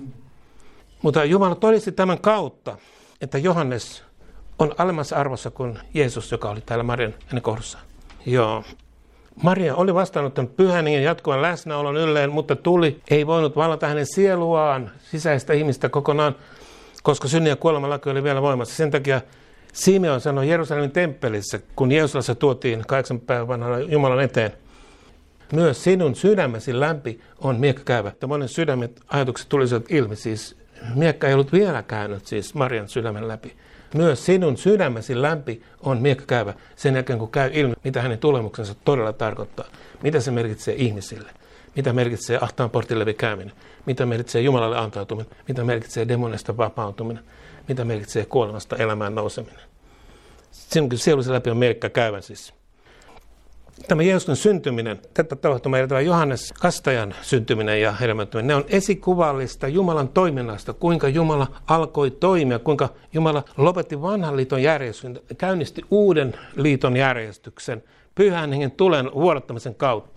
Mutta Jumala todisti tämän kautta, että Johannes on alemmassa arvossa kuin Jeesus, joka oli täällä Marian hänen kohdussaan. Joo. Maria oli vastaanottanut pyhän hengen jatkuvan läsnäolon ylleen, mutta tuli ei voinut vallata hänen sieluaan sisäistä ihmistä kokonaan, koska synnin ja kuoleman laki oli vielä voimassa. Sen takia Simeon sanoi Jerusalemin temppelissä, kun Jeesuslassa tuotiin 8 päivän vanhana Jumalan eteen. Myös sinun sydämesi lämpi on miekkakäyvä. Monen sydämet ajatukset tulisivat ilmi, siis miekka ei ollut vielä käynyt siis Marian sydämen läpi. Myös sinun sydämesi lämpi on miekkakäyvä sen jälkeen, kun käy ilmi, mitä hänen tulemuksensa todella tarkoittaa. Mitä se merkitsee ihmisille? Mitä merkitsee ahtaan portin läpi käyminen? Mitä merkitsee Jumalalle antautuminen? Mitä merkitsee demonista vapautuminen? Mitä merkitsee kuolemasta elämään nouseminen? Sinun sielusi läpi on miekkakäyvä siis. Tämä Jeesuksen syntyminen, tätä tapahtumaa edeltävä Johannes Kastajan syntyminen ja hedelmöityminen, ne on esikuvallista Jumalan toiminnasta, kuinka Jumala alkoi toimia, kuinka Jumala lopetti vanhan liiton järjestyksen, käynnisti uuden liiton järjestyksen pyhän hengen tulen vuodattamisen kautta.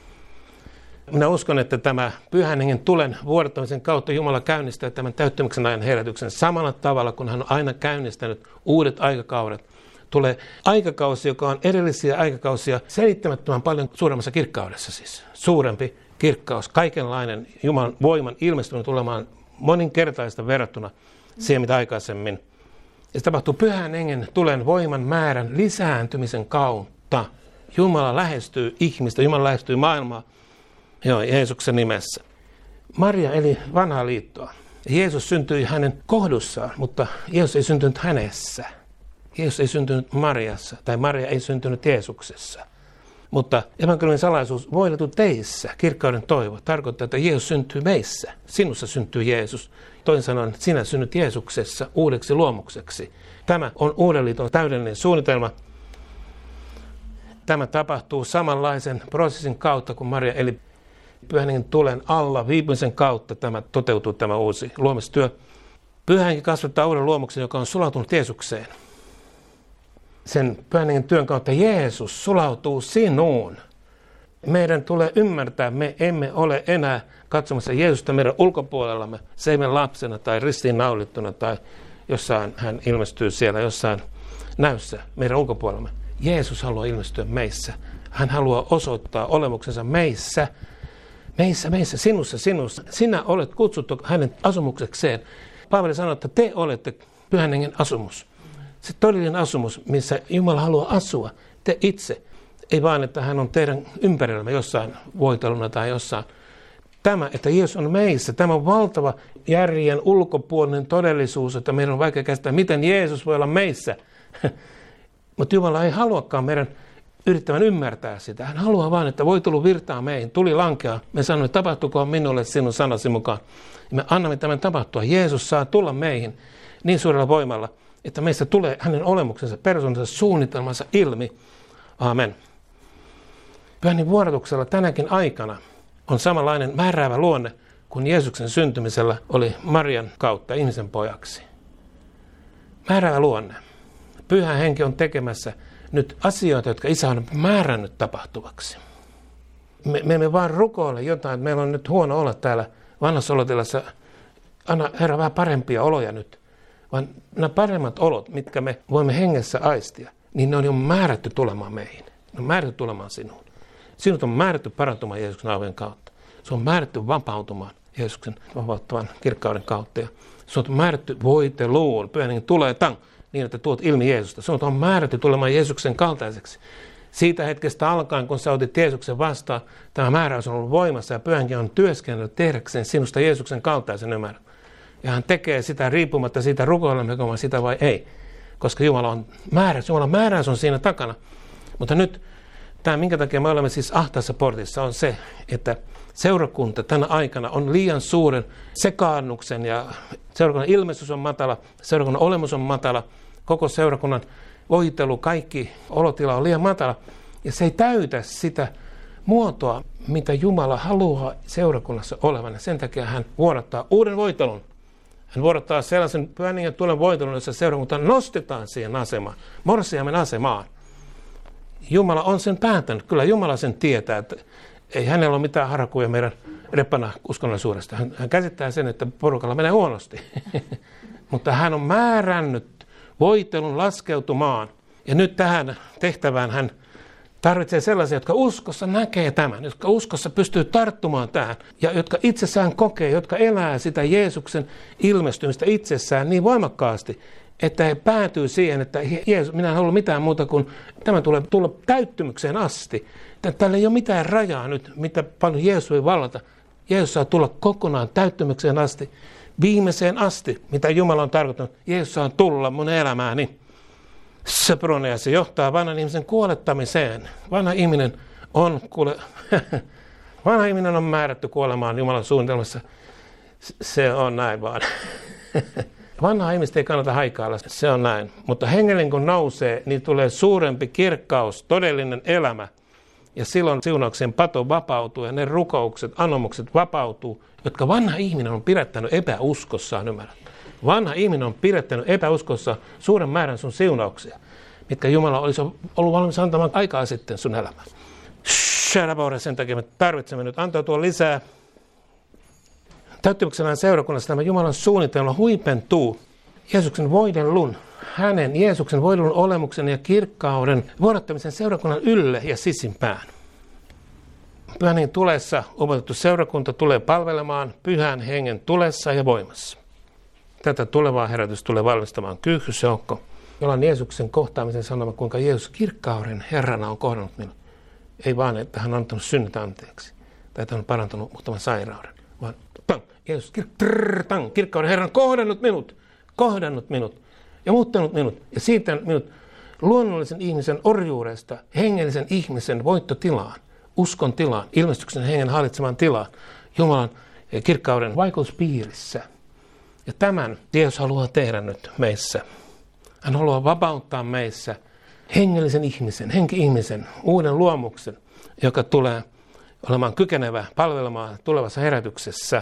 Minä uskon, että tämä pyhän hengen tulen vuodattamisen kautta Jumala käynnistää tämän täyttymyksen ajan herätyksen samalla tavalla, kun hän on aina käynnistänyt uudet aikakaudet. Tulee aikakausi, joka on edellisiä aikakausia selittämättömän paljon suuremmassa kirkkaudessa siis. Suurempi kirkkaus, kaikenlainen Jumalan voiman ilmestynyt olemaan moninkertaista verrattuna siihen, mitä aikaisemmin. Ja se tapahtuu pyhän hengen tulen voiman määrän lisääntymisen kautta. Jumala lähestyy ihmistä, Jumala lähestyy maailmaa. Joo, Jeesuksen nimessä. Maria eli vanhaa liittoa. Jeesus syntyi hänen kohdussaan, mutta Jeesus ei syntynyt hänessä. Jeesus ei syntynyt Mariassa, tai Maria ei syntynyt Jeesuksessa. Mutta evankeliumin salaisuus voideltu teissä, kirkkauden toivo, tarkoittaa, että Jeesus syntyy meissä. Sinussa syntyy Jeesus. Toisin sanoen, sinä synnyt Jeesuksessa uudeksi luomukseksi. Tämä on uuden liiton täydellinen suunnitelma. Tämä tapahtuu samanlaisen prosessin kautta, kun Maria eli pyhän hengen tulen alla viipymisen kautta. Tämä toteutuu, tämä uusi luomistyö. Pyhä henki kasvattaa uuden luomuksen, joka on sulautunut Jeesukseen. Sen pyhän hengen työn kautta Jeesus sulautuu sinuun. Meidän tulee ymmärtää, me emme ole enää katsomassa Jeesusta meidän ulkopuolellamme, seimen lapsena tai ristiinnaulittuna tai jossain hän ilmestyy siellä jossain näyssä meidän ulkopuolellamme. Jeesus haluaa ilmestyä meissä. Hän haluaa osoittaa olemuksensa meissä. Meissä, sinussa. Sinä olet kutsuttu hänen asumuksekseen. Paavali sanoi, että te olette pyhän hengen asumus. Se todellinen asumus, missä Jumala haluaa asua, te itse. Ei vaan, että hän on teidän ympärillämme jossain voiteluna tai jossain. Tämä, että Jeesus on meissä, tämä on valtava järjen ulkopuolinen todellisuus, että meidän on vaikea käsittää, miten Jeesus voi olla meissä. Mutta Jumala ei haluakaan meidän yrittävän ymmärtää sitä. Hän haluaa vaan, että voitelu virtaa meihin, tuli lankeaa. Me sanomme, että tapahtukoon minulle sinun sanasi mukaan. Ja me annamme tämän tapahtua. Jeesus saa tulla meihin niin suurella voimalla, että meistä tulee hänen olemuksensa, persoonansa, suunnitelmansa ilmi. Aamen. Pyhän vuodatuksella tänäkin aikana on samanlainen määräävä luonne kuin Jeesuksen syntymisellä oli Marian kautta ihmisen pojaksi. Määräävä luonne. Pyhä henki on tekemässä nyt asioita, jotka Isä on määrännyt tapahtuvaksi. Me emme vaan rukoile jotain, että meillä on nyt huono olla täällä vanhassa olotilassa. Anna Herra vähän parempia oloja nyt. Vaan nämä paremmat olot, mitkä me voimme hengessä aistia, niin ne on jo määrätty tulemaan meihin. Ne on määrätty tulemaan sinuun. Sinut on määrätty parantumaan Jeesuksen aaven kautta. Se on määrätty vapautumaan Jeesuksen vapauttavan kirkkauden kautta. Ja sinut on määrätty voiteluun. Pyhä Henki tulee niin, että tuot ilmi Jeesusta. Sinut on määrätty tulemaan Jeesuksen kaltaiseksi. Siitä hetkestä alkaen, kun sä otit Jeesuksen vastaan, tämä määräys on ollut voimassa ja Pyhä Henki on työskennellyt tehdäkseen sinusta Jeesuksen kaltaisen ymmärrän. Ja hän tekee sitä riippumatta siitä, rukoilemmeko sitä vai ei. Koska Jumalan määräys on siinä takana. Mutta nyt tämä, minkä takia me olemme siis ahtaassa portissa, on se, että seurakunta tänä aikana on liian suuren sekaannuksen ja seurakunnan ilmestys on matala, seurakunnan olemus on matala, koko seurakunnan voitelu, kaikki olotila on liian matala. Ja se ei täytä sitä muotoa, mitä Jumala haluaa seurakunnassa olevan. Ja sen takia hän vuodattaa uuden voitelun. Hän vuodattaa sellaisen Pyhän Hengen tulen voitelun, jossa seurakunta nostetaan siihen asemaan, morsiamen asemaan. Jumala on sen päättänyt. Kyllä Jumala sen tietää, että ei hänellä ole mitään harkuja meidän reppana uskonnollisuudesta. Hän käsittää sen, että porukalla menee huonosti. Mutta hän on määrännyt voitelun laskeutumaan. Ja nyt tähän tehtävään hän tarvitsee sellaisia, jotka uskossa näkee tämän, jotka uskossa pystyy tarttumaan tähän ja jotka itsessään kokee, jotka elää sitä Jeesuksen ilmestymistä itsessään niin voimakkaasti, että he päätyy siihen, että Jeesus, minä en halua mitään muuta kuin tämä tulee tulla täyttymykseen asti. Tällä ei ole mitään rajaa nyt, mitä paljon Jeesus voi vallata. Jeesus saa tulla kokonaan täyttymykseen asti, viimeiseen asti, mitä Jumala on tarkoittanut. Jeesus saa tulla mun elämääni. Se johtaa vanhan ihmisen kuolettamiseen. Vanha ihminen on määrätty kuolemaan Jumalan suunnitelmassa. Se on näin vaan. Vanhaa ihmistä ei kannata haikailla, se on näin. Mutta hengellinen kun nousee, niin tulee suurempi kirkkaus, todellinen elämä. Ja silloin siunauksen pato vapautuu ja ne rukoukset, anomukset vapautuu, jotka vanha ihminen on pidättänyt epäuskossaan, ymmärrät. Vanha ihminen on pidättänyt epäuskossa suuren määrän sun siunauksia, mitkä Jumala olisi ollut valmis antamaan aikaa sitten sun elämään. Sen takia me tarvitsemme nyt antautua lisää. Täyttymyksenään seurakunnassa tämä Jumalan suunnitelma huipentuu Jeesuksen voidelun, Jeesuksen voidelun olemuksen ja kirkkauden vuodattamisen seurakunnan ylle ja sisimpään. Pyhän Hengen tulessa opetettu seurakunta tulee palvelemaan Pyhän Hengen tulessa ja voimassa. Tätä tulevaa herätystä tulee valmistamaan kyyhkyseukko, jolla on Jeesuksen kohtaamisen sanoma, kuinka Jeesus kirkkauden Herrana on kohdannut minut. Ei vaan, että hän on antanut synnit anteeksi, tai että hän on parantanut muutaman sairauden, vaan Jeesus kirkkauden Herran kohdannut minut ja muuttanut minut ja siirtänyt minut luonnollisen ihmisen orjuudesta hengellisen ihmisen voittotilaan, uskon tilaan, ilmestyksen hengen hallitsemaan tilaan, Jumalan kirkkauden vaikutuspiirissä. Ja tämän Jeesus haluaa tehdä nyt meissä. Hän haluaa vapauttaa meissä hengellisen ihmisen, henki-ihmisen, uuden luomuksen, joka tulee olemaan kykenevä palvelemaan tulevassa herätyksessä.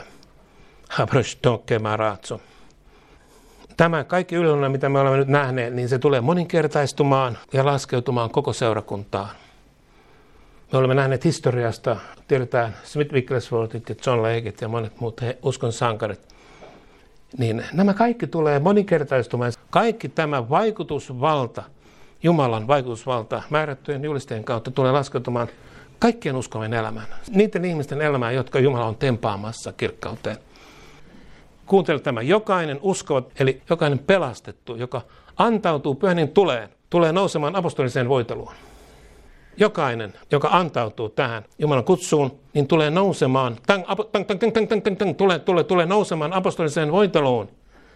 Tämä kaikki yllätys, mitä me olemme nyt nähneet, niin se tulee moninkertaistumaan ja laskeutumaan koko seurakuntaan. Me olemme nähneet historiasta, tiedetään Smith Wigglesworthit ja John Lakeit ja monet muut uskon sankarit. Niin nämä kaikki tulee moninkertaistumaan. Kaikki tämä vaikutusvalta, Jumalan vaikutusvalta määrättyjen julistajien kautta tulee laskeutumaan kaikkien uskovien elämään. Niiden ihmisten elämään, jotka Jumala on tempaamassa kirkkauteen. Kuuntele tämä. Jokainen uskova, eli jokainen pelastettu, joka antautuu Pyhän Hengen tulee nousemaan apostoliseen voiteluun. Jokainen, joka antautuu tähän Jumalan kutsuun, niin tulee nousemaan, tulee nousemaan apostoliseen voiteluun.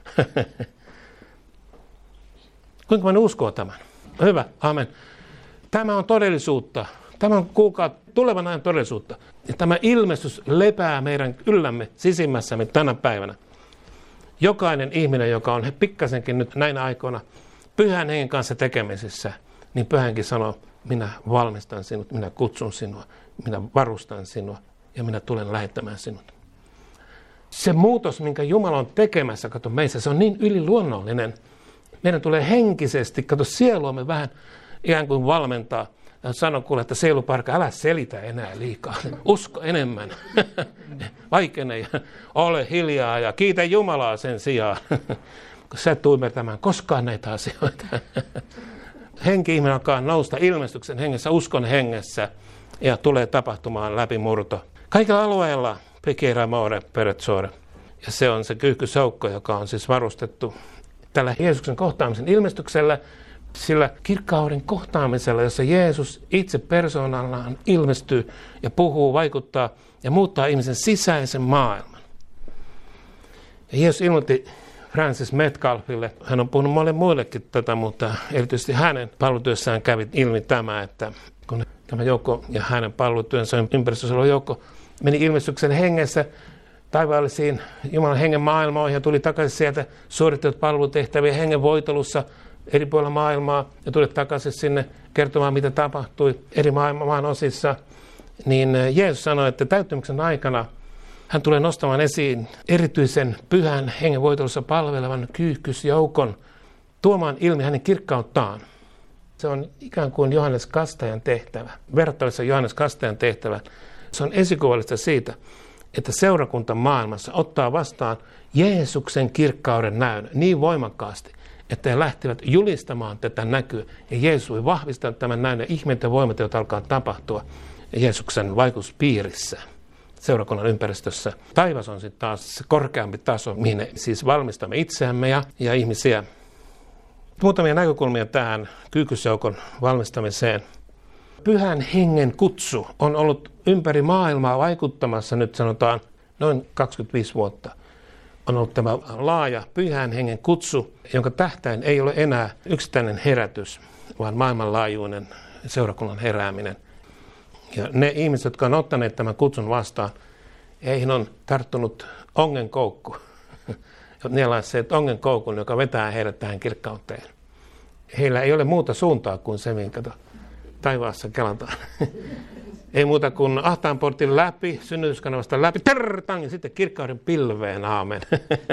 Kuinka moni uskoo tämän? Hyvä, amen. Tämä on todellisuutta. Tämä on tulevan ajan todellisuutta. Ja tämä ilmestys lepää meidän yllämme, sisimmässämme tänä päivänä. Jokainen ihminen, joka on pikkasenkin nyt näinä aikoina Pyhän Hengen kanssa tekemisissä, niin Pyhä Henki sanoo, minä valmistan sinut, minä kutsun sinua, minä varustan sinua ja minä tulen lähettämään sinut. Se muutos, minkä Jumala on tekemässä, kato meissä, se on niin yliluonnollinen. Meidän tulee henkisesti, kato sieluamme vähän ikään kuin valmentaa Hän sanoi kuule, että sieluparka, älä selitä enää liikaa. Usko enemmän. Vaikene ja ole hiljaa ja kiitä Jumalaa sen sijaan. Sä et tule ymmärtämään koskaan näitä asioita. Henki-ihminen alkaa nousta ilmestyksen hengessä, uskon hengessä ja tulee tapahtumaan läpimurto. Kaikilla alueilla Pekera More Peretsore. Ja se on se kyyhkysoukko, joka on siis varustettu tällä Jeesuksen kohtaamisen ilmestyksellä, sillä kirkkauden kohtaamisella, jossa Jeesus itse persoonallaan ilmestyy ja puhuu, vaikuttaa ja muuttaa ihmisen sisäisen maailman. Ja Jeesus ilmoitti Francis Metcalfille, hän on puhunut monille muillekin tätä, mutta erityisesti hänen palvelutyössään kävi ilmi tämä, että kun tämä joukko ja hänen palvelutyönsä ympäristössä oleva joukko meni ilmestyksen hengessä taivaallisiin Jumalan hengen maailmoihin ja tuli takaisin sieltä suorittivat palvelutehtäviä hengen voitelussa eri puolilla maailmaa ja tuli takaisin sinne kertomaan, mitä tapahtui eri maan osissa, niin Jeesus sanoi, että täyttymyksen aikana hän tulee nostamaan esiin erityisen pyhän hengen voitelussa palvelevan kyyhkysjoukon, tuomaan ilmi hänen kirkkauttaan. Se on ikään kuin Johannes Kastajan tehtävä, verrattavissa Johannes Kastajan tehtävä. Se on esikuvallista siitä, että seurakunta maailmassa ottaa vastaan Jeesuksen kirkkauden näyn niin voimakkaasti, että he lähtivät julistamaan tätä näkyä. Ja Jeesus voi vahvistaa tämän näyn ja ihmeet ja voimat, joita alkaa tapahtua Jeesuksen vaikutuspiirissä seurakunnan ympäristössä. Taivas on sitten taas se korkeampi taso, mihin siis valmistamme itseämme ja ihmisiä. Muutamia näkökulmia tähän kyyhkysjoukon valmistamiseen. Pyhän hengen kutsu on ollut ympäri maailmaa vaikuttamassa nyt sanotaan noin 25 vuotta. On ollut tämä laaja pyhän hengen kutsu, jonka tähtäin ei ole enää yksittäinen herätys, vaan maailmanlaajuinen seurakunnan herääminen. Ja ne ihmiset, jotka on ottaneet tämän kutsun vastaan, heihin on tarttunut ongenkoukku. Ne laisseet ongenkoukun, joka vetää heidät tähän kirkkauteen. Heillä ei ole muuta suuntaa kuin se, minkä taivaassa kelataan. Ei muuta kuin ahtaan portin läpi, synnytyskanavasta läpi, ja sitten kirkkauden pilveen, aamen.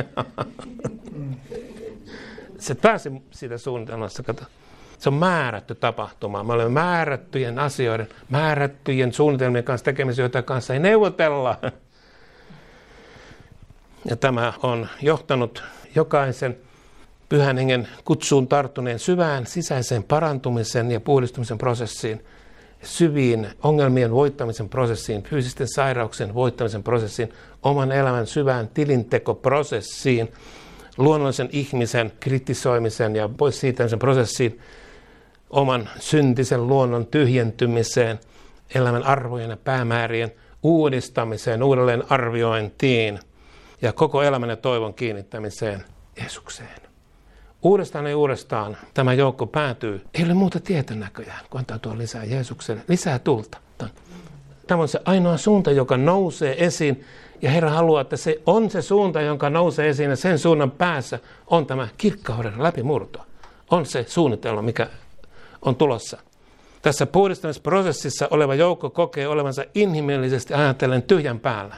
Se pääsi siitä suunnitelmasta, kato. Se on määrätty tapahtuma. Me olemme määrättyjen asioiden, määrättyjen suunnitelmien kanssa tekemisiä, joita kanssa ei neuvotella. Ja tämä on johtanut jokaisen pyhän hengen kutsuun tarttuneen syvään sisäiseen parantumisen ja puhdistumisen prosessiin, syviin ongelmien voittamisen prosessiin, fyysisten sairauksien voittamisen prosessiin, oman elämän syvään tilintekoprosessiin, luonnollisen ihmisen kritisoimisen ja pois siitä sen prosessiin, oman syntisen luonnon tyhjentymiseen, elämän arvojen ja päämäärien uudistamiseen, uudelleen arviointiin ja koko elämän ja toivon kiinnittämiseen Jeesukseen. Uudestaan ja uudestaan tämä joukko päätyy. Ei ole muuta tietä näköjään, kun antautua lisää Jeesukselle, lisää tulta. Tämä on se ainoa suunta, joka nousee esiin. Ja Herra haluaa, että se on se suunta, jonka nousee esiin. Ja sen suunnan päässä on tämä kirkkauden läpimurto. On se suunnitelma, mikä on tulossa. Tässä puhdistamisprosessissa oleva joukko kokee olevansa inhimillisesti ajatellen tyhjän päällä.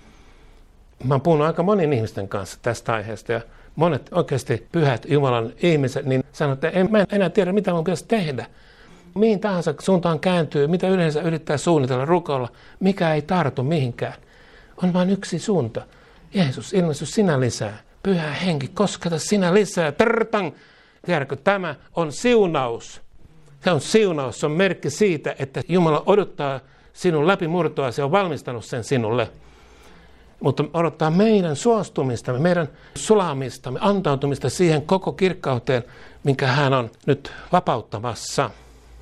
Mä oon puhunut aika monin ihmisten kanssa tästä aiheesta. Ja monet oikeasti pyhät Jumalan ihmiset niin sanoo, että en enää tiedä, mitä mun pitäisi tehdä. Mihin tahansa suuntaan kääntyy, mitä yleensä yrittää suunnitella rukoilla, mikä ei tartu mihinkään. On vain yksi suunta. Jeesus, ilmestys sinä lisää. Pyhä henki, kosketa sinä lisää. Tiedätkö, tämä on siunaus. Se on siunaus, se on merkki siitä, että Jumala odottaa sinun läpimurtoa, se on valmistanut sen sinulle. Mutta odottaa meidän suostumistamme, meidän sulamistamme, antautumista siihen koko kirkkauteen, minkä hän on nyt vapauttamassa.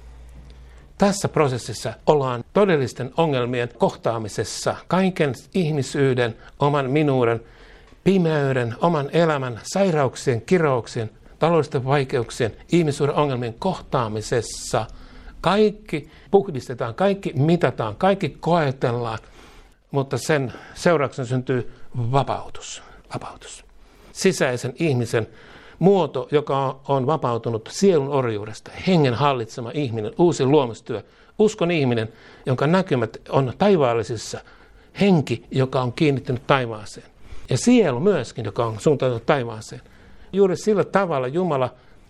Tässä prosessissa ollaan todellisten ongelmien kohtaamisessa, kaiken ihmisyyden, oman minuuden, pimeyden, oman elämän, sairauksien, kirouksien, taloudellisten vaikeuksien, ihmisyyden ongelmien kohtaamisessa. Kaikki puhdistetaan, kaikki mitataan, kaikki koetellaan, mutta sen seurauksena syntyy vapautus. Sisäisen ihmisen muoto, joka on vapautunut sielun orjuudesta, hengen hallitsema ihminen, uusi luomistyö, uskon ihminen, jonka näkymät on taivaallisissa, henki, joka on kiinnittynyt taivaaseen. Ja sielu myöskin, joka on suuntautunut taivaaseen. Juuri sillä tavalla Jumala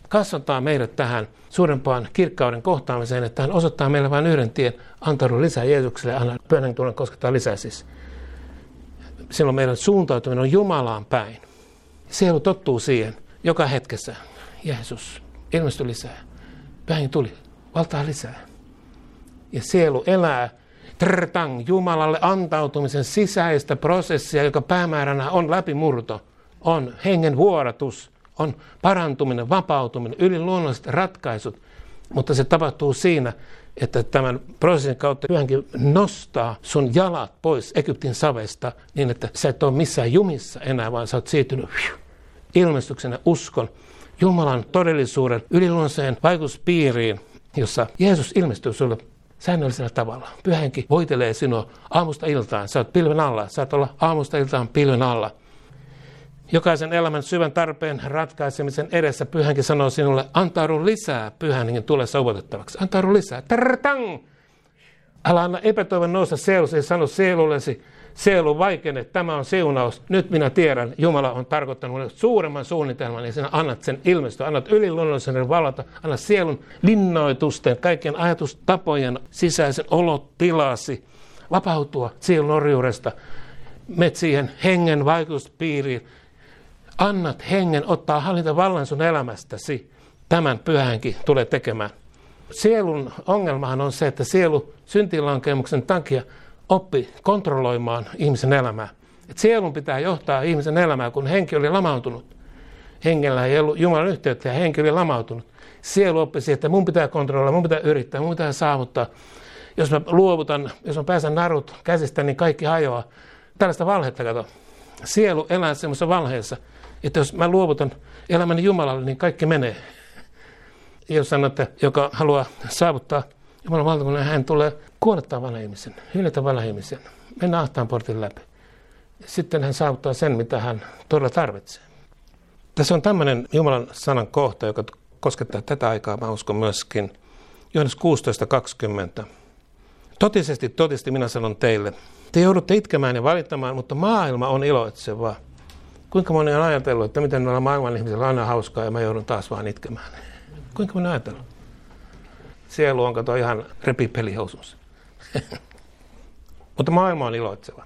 kasvattaa meidät tähän suurempaan kirkkauden kohtaamiseen, että hän osoittaa meille vain yhden tien, antaudu lisää Jeesukselle, anna Pyhän Hengen tulla koskettaa lisää siis. Silloin meidän suuntautuminen on Jumalaan päin. Sielu tottuu siihen joka hetkessä. Jeesus ilmestyi lisää. Pyhä Henki tuli, valtaa lisää. Ja sielu elää Jumalalle antautumisen sisäistä prosessia, joka päämääränä on läpimurto, on hengen vuodatus, on parantuminen, vapautuminen, yliluonnolliset ratkaisut. Mutta se tapahtuu siinä, että tämän prosessin kautta Pyhä Henki nostaa sun jalat pois Egyptin savesta niin, että sä et ole missään jumissa enää, vaan sä oot siirtynyt ilmestyksen ja uskon Jumalan todellisuuden yliluonnoiseen vaikutuspiiriin, jossa Jeesus ilmestyy sulle säännöllisellä tavalla. Pyhä Henki voitelee sinua aamusta iltaan. Sä oot pilven alla. Saat olla aamusta iltaan pilven alla. Jokaisen elämän syvän tarpeen ratkaisemisen edessä Pyhä Henki sanoo sinulle, antaudu lisää Pyhän Hengen tulessa upotettavaksi. Antaudu lisää. Trrtang! Älä anna epätoivon nousta sielusi ja sano sielullesi, sielu vaikene, tämä on siunaus. Nyt minä tiedän, Jumala on tarkoittanut suuremman suunnitelman ja sinä annat sen ilmestyä, annat yliluonnollisen valata, annat sielun linnoitusten, kaikkien ajatustapojen sisäisen olotilasi, vapautua sielun orjuudesta. Met siihen hengen vaikutuspiiriin, annat hengen ottaa hallintavallan sun elämästäsi. Tämän Pyhä Henki tulee tekemään. Sielun ongelmahan on se, että sielu syntiinlankemuksen takia oppi kontrolloimaan ihmisen elämää. Et sielun pitää johtaa ihmisen elämää, kun henki oli lamautunut. Hengellä ei ollut Jumalan yhteyttä ja henki oli lamautunut. Sielu oppi siihen, että mun pitää kontrolloida, mun pitää yrittää, mun pitää saavuttaa. Jos mä luovutan, jos mä pääsen narut käsistä, niin kaikki hajoaa. Tällaista valhetta, kato. Sielu elää semmoisessa valheessa, että jos mä luovutan elämäni Jumalalle, niin kaikki menee. Jos sanoo, että joka haluaa saavuttaa Jumalan valtakunnan, hän tulee kuolettaa vanhan ihmisen, hylätä vanhan ihmisen, mennä ahtaan portin läpi. Sitten hän saavuttaa sen, mitä hän todella tarvitsee. Tässä on tämmöinen Jumalan sanan kohta, joka koskettaa tätä aikaa, mä uskon myöskin. Johannes 16:20. Totisesti minä sanon teille, te joudutte itkemään ja valittamaan, mutta maailma on iloitseva. Kuinka moni on ajatellut, että miten noilla maailman ihmisillä on aina hauskaa ja mä joudun taas vaan itkemään? Kuinka moni on ajatellut? Sielu on kato ihan repipelihousunsa. Mutta maailma on iloitseva.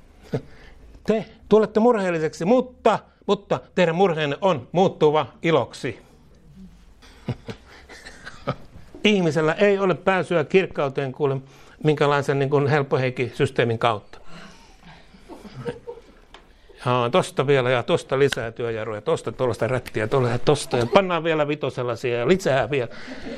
Te tulette murheelliseksi, mutta teidän murheenne on muuttuva iloksi. Ihmisellä ei ole pääsyä kirkkauteen kuule minkälaisen niin kuin helppoheikki-systeemin kautta. Ja tosta vielä ja tosta lisää työjarruja, tosta tuollaista rättiä, tosta ja pannaan vielä vitosella siihen ja lisää vielä.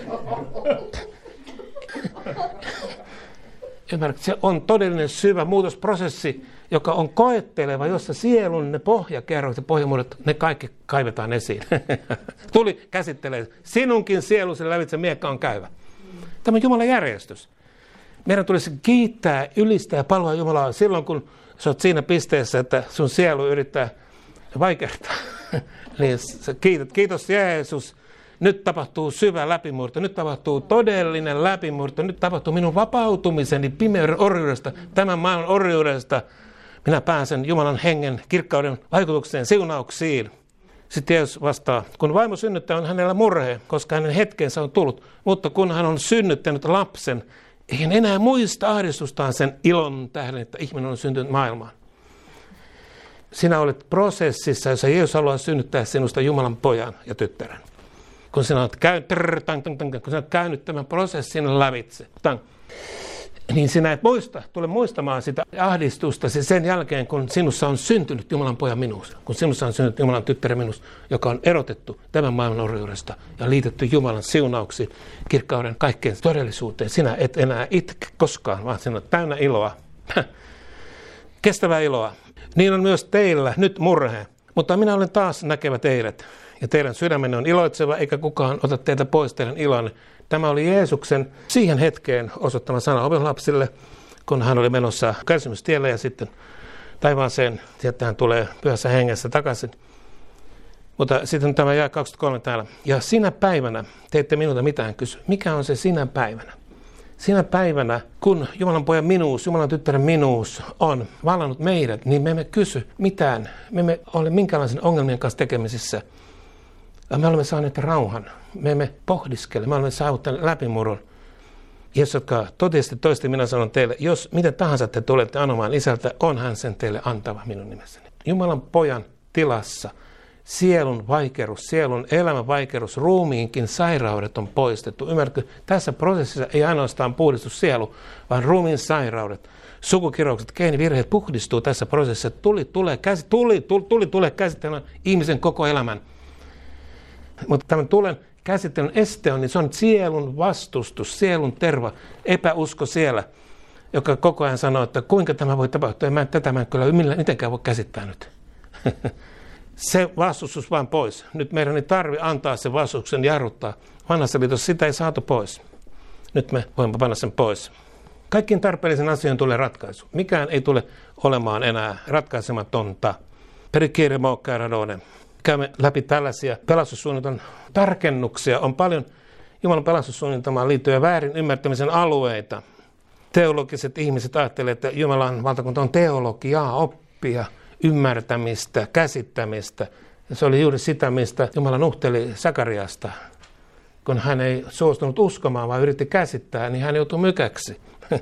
Ymmärrätkö, se on todellinen syvä muutosprosessi, joka on koetteleva, jossa sielun ne pohjakerrokset ja pohjamuodot, ne kaikki kaivetaan esiin. Tuli käsittelee, sinunkin sielusi lävitse miekka on käyvä. Tämä on Jumalan järjestys. Meidän tulisi kiittää, ylistää ja palvoa Jumalaa silloin, kun sä oot siinä pisteessä, että sun sielu yrittää vaikertaa. Niin sä kiität, kiitos Jeesus. Nyt tapahtuu syvä läpimurto, nyt tapahtuu todellinen läpimurto, nyt tapahtuu minun vapautumiseni pimeyden orjuudesta, tämän maailman orjuudesta. Minä pääsen Jumalan hengen kirkkauden vaikutukseen, siunauksiin. Sitten Jeesus vastaa, kun vaimo synnyttää, on hänellä murhe, koska hänen hetkensä on tullut. Mutta kun hän on synnyttänyt lapsen, ei hän enää muista ahdistustaan sen ilon tähden, että ihminen on syntynyt maailmaan. Sinä olet prosessissa, jossa Jeesus haluaa synnyttää sinusta Jumalan pojan ja tyttären. Kun sinä olet käynyt tämän prosessin lävitse, niin sinä et tule muistamaan sitä ahdistusta sen jälkeen, kun sinussa on syntynyt Jumalan pojan minuus. Kun sinussa on syntynyt Jumalan tyttären minuus, joka on erotettu tämän maailman orjuudesta ja liitetty Jumalan siunauksiin, kirkkauden kaikkeen todellisuuteen. Sinä et enää itke koskaan, vaan sinä olet täynnä iloa. Kestävää iloa. Niin on myös teillä nyt murhe. Mutta minä olen taas näkevä teidät. Ja teidän sydämenne on iloitseva, eikä kukaan ota teitä pois teidän ilonne. Tämä oli Jeesuksen siihen hetkeen osoittama sana opetuslapsille, kun hän oli menossa kärsimystielle ja sitten taivaaseen, sieltä hän tulee pyhässä hengessä takaisin. Mutta sitten tämä jää 23 täällä. Ja sinä päivänä te ette minulta mitään kysy. Mikä on se sinä päivänä? Sinä päivänä, kun Jumalan pojan minuus, Jumalan tyttären minuus on vallannut meidät, niin me emme kysy mitään. Me emme ole minkäänlaisen ongelmien kanssa tekemisissä. Me olemme saaneet rauhan. Me emme pohdiskele. Me olemme saavuttaneet läpimurron. Jeesus, jotka totisesti toisesti minä sanon teille, jos mitä tahansa te tulette anomaan Isältä, on hän sen teille antava minun nimessäni. Jumalan pojan tilassa sielun vaikerus, sielun elämän vaikerus, ruumiinkin sairaudet on poistettu. Ymmärrätkö? Tässä prosessissa ei ainoastaan puhdistu sielu, vaan ruumiin sairaudet, sukukiroukset, geenivirheet puhdistuu tässä prosessissa. Tuli tulee käsittelemään ihmisen koko elämän. Mutta tämän tulen käsittelyn este on, niin se on sielun vastustus, sielun terva, epäusko siellä, joka koko ajan sanoo, että kuinka tämä voi tapahtua. Tätä mä en kyllä mitenkään voi käsittää nyt. Se vastustus vaan pois. Nyt meidän ei tarvitse antaa se vastustuksen jarruttaa. Vanhassa liitossa sitä ei saatu pois. Nyt me voimme panna sen pois. Kaikkiin tarpeellisen asioihin tulee ratkaisu. Mikään ei tule olemaan enää ratkaisematonta. Perikirmo Caradone. Käymme läpi tällaisia pelastussuunnitelman tarkennuksia. On paljon Jumalan pelastussuunnitelmaan liittyviä väärin ymmärtämisen alueita. Teologiset ihmiset ajattelevat, että Jumalan valtakunta on teologiaa, oppia, ymmärtämistä, käsittämistä. Ja se oli juuri sitä, mistä Jumala nuhteli Sakariasta. Kun hän ei suostunut uskomaan, vaan yritti käsittää, niin hän joutui mykäksi.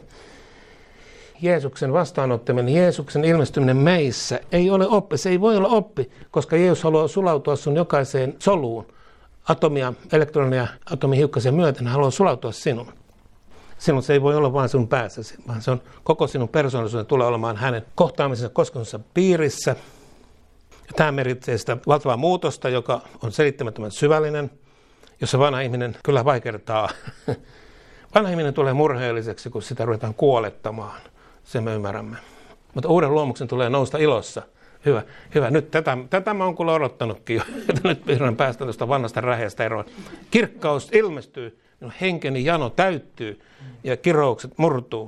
Jeesuksen vastaanottaminen, Jeesuksen ilmestyminen meissä ei ole oppi. Se ei voi olla oppi, koska Jeesus haluaa sulautua sun jokaiseen soluun. Atomia, elektronia, atomihiukkasia myöten hän haluaa sulautua sinun. Sinun se ei voi olla vain sun päässäsi, vaan se on koko sinun persoonallisuuden tulee olemaan hänen kohtaamisensa koskemisessa piirissä. Ja tämä merkitsee sitä valtavaa muutosta, joka on selittämättömän syvällinen, jossa vanha ihminen kyllä vaikertaa. Vanha ihminen tulee murheelliseksi, kun sitä ruvetaan kuolettamaan. Sen me ymmärrämme. Mutta uuden luomuksen tulee nousta ilossa. Hyvä. Nyt tätä mä oon kyllä odottanutkin jo. Nyt vihdoin päästään tuosta vanhasta räheestä eroon. Kirkkaus ilmestyy, henkeni jano täyttyy ja kiroukset murtuu.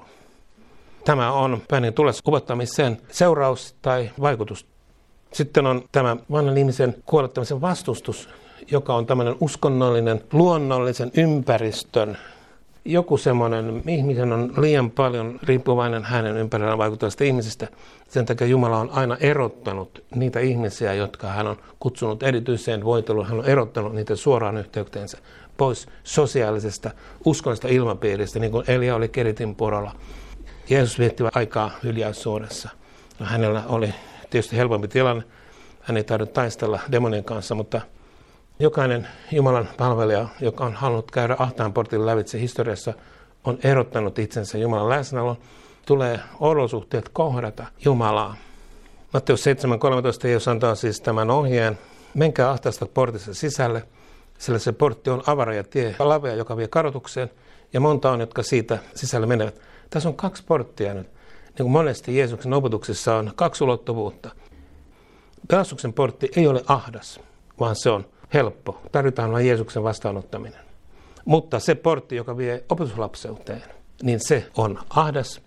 Tämä on päinen tulessa upottamisen seuraus tai vaikutus. Sitten on tämä vanhan ihmisen kuolettamisen vastustus, joka on tämmöinen uskonnollinen, luonnollisen ympäristön. Joku semmoinen ihmisen on liian paljon riippuvainen hänen ympärillään vaikuttavista ihmisistä. Sen takia Jumala on aina erottanut niitä ihmisiä, jotka hän on kutsunut erityiseen voiteluun. Hän on erottanut niitä suoraan yhteyteensä pois sosiaalisesta, uskonnollisesta ilmapiiristä, niin kuin Elia oli Keritin porolla. Jeesus vietti aikaa hiljaisuudessa. No, hänellä oli tietysti helpompi tilanne. Hän ei tarvitse taistella demonien kanssa, mutta jokainen Jumalan palvelija, joka on halunnut käydä ahtaan portin lävitse historiassa, on erottanut itsensä Jumalan läsnäolon. Tulee olosuhteet kohdata Jumalaa. Matteus 7.13 Jeesus antaa siis tämän ohjeen. Menkää ahtaasta portissa sisälle, sillä se portti on avara ja tie lavea, joka vie kadotukseen, ja monta on, jotka siitä sisälle menevät. Tässä on 2 porttia nyt. Niin kuin monesti Jeesuksen opetuksissa on 2 ulottuvuutta. Pelastuksen portti ei ole ahdas, vaan se on helppo. Tarvitaan vain Jeesuksen vastaanottaminen. Mutta se portti, joka vie opetuslapseuteen, niin se on ahdas.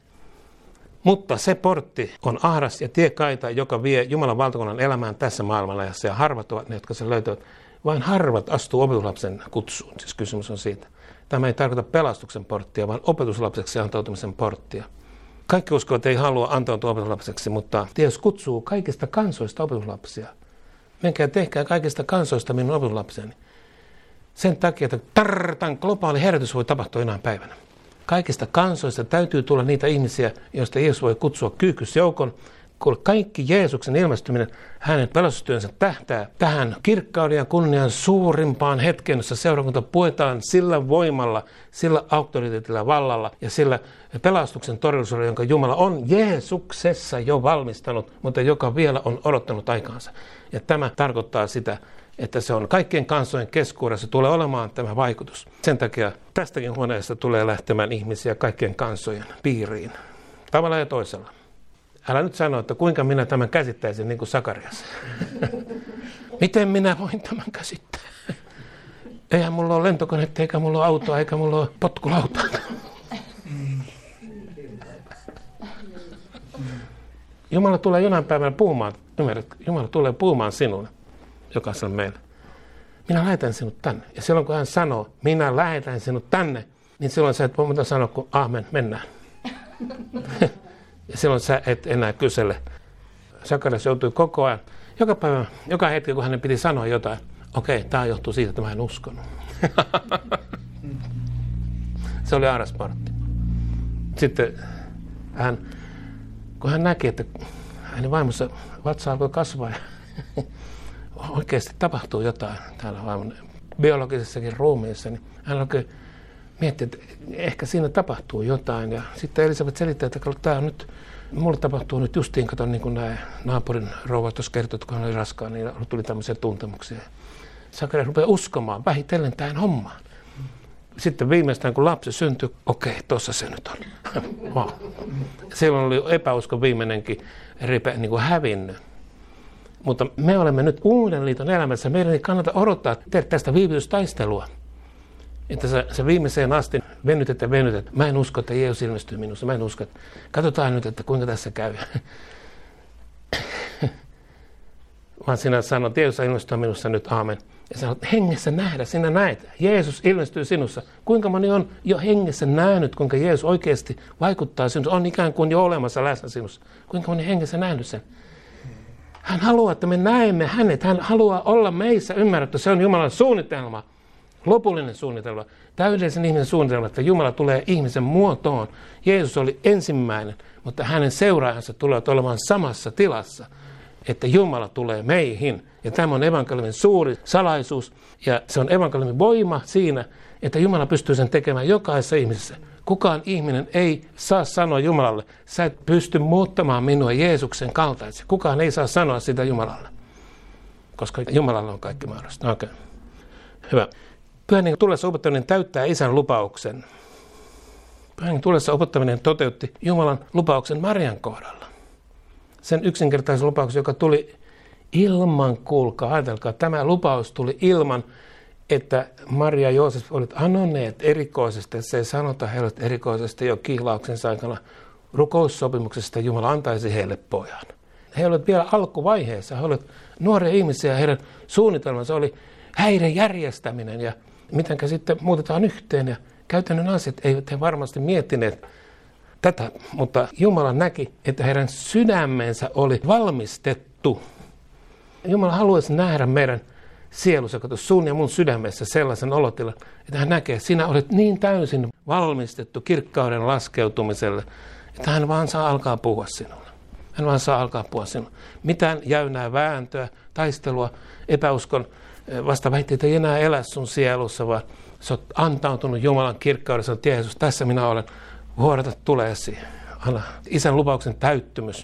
Mutta se portti on ahdas ja tiekaita, joka vie Jumalan valtakunnan elämään tässä maailmanajassa. Ja harvat ovat ne, jotka sen löytävät. Vain harvat astuu opetuslapsen kutsuun. Siis kysymys on siitä. Tämä ei tarkoita pelastuksen porttia, vaan opetuslapseksi antautumisen porttia. Kaikki uskovat ei halua antautua opetuslapseksi, mutta Jeesus kutsuu kaikista kansoista opetuslapsia. Menkää tehkää kaikista kansoista minun opetuslapseni. Sen takia, että tartan globaali herätys voi tapahtua enää päivänä. Kaikista kansoista täytyy tulla niitä ihmisiä, joista Jeesus voi kutsua kyykysjoukon. Kun kaikki Jeesuksen ilmestyminen, hänen pelastustyönsä tähtää tähän kirkkauden ja kunnian suurimpaan hetkeen, jossa seurakunta puetaan sillä voimalla, sillä auktoriteetilla vallalla ja sillä pelastuksen todellisuudella, jonka Jumala on Jeesuksessa jo valmistanut, mutta joka vielä on odottanut aikaansa. Ja tämä tarkoittaa sitä, että se on kaikkien kansojen keskuudessa tulee olemaan tämä vaikutus. Sen takia tästäkin huoneesta tulee lähtemään ihmisiä kaikkien kansojen piiriin, tavalla ja toisella. Älä nyt sano, että kuinka minä tämän käsittäisin niin kuin Sakarias. Miten minä voin tämän käsittää? Eihän mulla ole lentokonetta, eikä mulla ole autoa, eikä mulla ole potkulautaa. Jumala tulee jonain päivänä puhumaan, ymmärrätkö? Jumala tulee puhumaan sinulle, jokaiselle meille. Minä lähetän sinut tänne. Ja silloin kun hän sanoo, minä lähetän sinut tänne, niin silloin sä et voi muuta sanoa kuin aamen, mennään. Ja silloin sä et enää kysele. Sakarias joutui koko ajan, joka päivä, joka hetki, kun hänen piti sanoa jotain, Okei, tämä johtuu siitä, että mä en uskonut. Se oli Aaras Martti. Sitten kun hän näki, että hänen vaimonsa vatsa alkoi kasvaa ja oikeasti tapahtuu jotain täällä vaimon biologisessakin ruumiissa, niin hän alkoi miettiä, että ehkä siinä tapahtuu jotain. Ja sitten Elisabet selittää, että tämä on nyt, mulle tapahtuu nyt justiin, kato niin kuin nämä naapurin rouvat tuossa kertoi, että kun hän oli raskaan, niin tuli tämmöisiä tuntemuksia. Sakaria rupeaa uskomaan vähitellen tähän hommaan. Sitten viimeistään, kun lapsi syntyi, okei, tuossa se nyt on. Wow. Silloin oli epäuskon viimeinenkin ripe niin kuin hävinnyt. Mutta me olemme nyt uuden liiton elämässä. Meidän ei kannata odottaa tehdä tästä viivytystaistelua. Että se viimeiseen asti venytet. Mä en usko, että Jeesus ilmestyy minussa. Mä en usko, että katsotaan nyt, että kuinka tässä käy. Vaan sinä sanot, Jeesus ilmestyy minussa nyt, aamen. Ja sanot, hengessä nähdä, sinä näet. Jeesus ilmestyy sinussa. Kuinka moni on jo hengessä nähnyt, kuinka Jeesus oikeasti vaikuttaa sinussa, on ikään kuin jo olemassa läsnä sinussa. Kuinka moni hengessä nähnyt sen? Hän haluaa, että me näemme hänet. Hän haluaa olla meissä ymmärretty. Se on Jumalan suunnitelma. Lopullinen suunnitelma. Täydellisen ihmisen suunnitelma, että Jumala tulee ihmisen muotoon. Jeesus oli ensimmäinen, mutta hänen seuraajansa tulevat olemaan samassa tilassa. Että Jumala tulee meihin. Ja tämä on evankeliumin suuri salaisuus. Ja se on evankeliumin voima siinä, että Jumala pystyy sen tekemään jokaisessa ihmisessä. Kukaan ihminen ei saa sanoa Jumalalle, sä et pysty muuttamaan minua Jeesuksen kaltaisesti. Kukaan ei saa sanoa sitä Jumalalle, koska Jumalalla on kaikki mahdollista. No, okay. Hyvä. Pyhän Hengen tullessa opettaminen täyttää Isän lupauksen. Pyhän Hengen tullessa opettaminen toteutti Jumalan lupauksen Marian kohdalla. Sen yksinkertaisen lupauksen, joka tuli ilman, kuulkaa, ajatelkaa, tämä lupaus tuli ilman, että Maria ja Joosef olivat anoneet erikoisesti, se ei sanota heille erikoisesti jo kihlauksensa aikana rukoussopimuksesta, Jumala antaisi heille pojan. He olivat vielä alkuvaiheessa, he olivat nuoria ihmisiä, heidän suunnitelmansa oli häiden järjestäminen ja mitenkä sitten muutetaan yhteen ja käytännön asiat eivät he varmasti miettineet tätä, mutta Jumala näki, että heidän sydämensä oli valmistettu. Jumala haluaisi nähdä meidän sielussa, kato sun ja mun sydämessä sellaisen olotilan, että hän näkee, että sinä olet niin täysin valmistettu kirkkauden laskeutumiselle, että hän vaan saa alkaa puhua sinulle. Hän vaan saa alkaa puhua sinulle. Mitään jäynää vääntöä, taistelua, epäuskon vastaväitteitä ei enää elä sun sielussa, vaan sä oot antautunut Jumalan kirkkaudessa, että Jeesus, tässä minä olen, vuodata tuleesi. Anna Isän lupauksen täyttymys.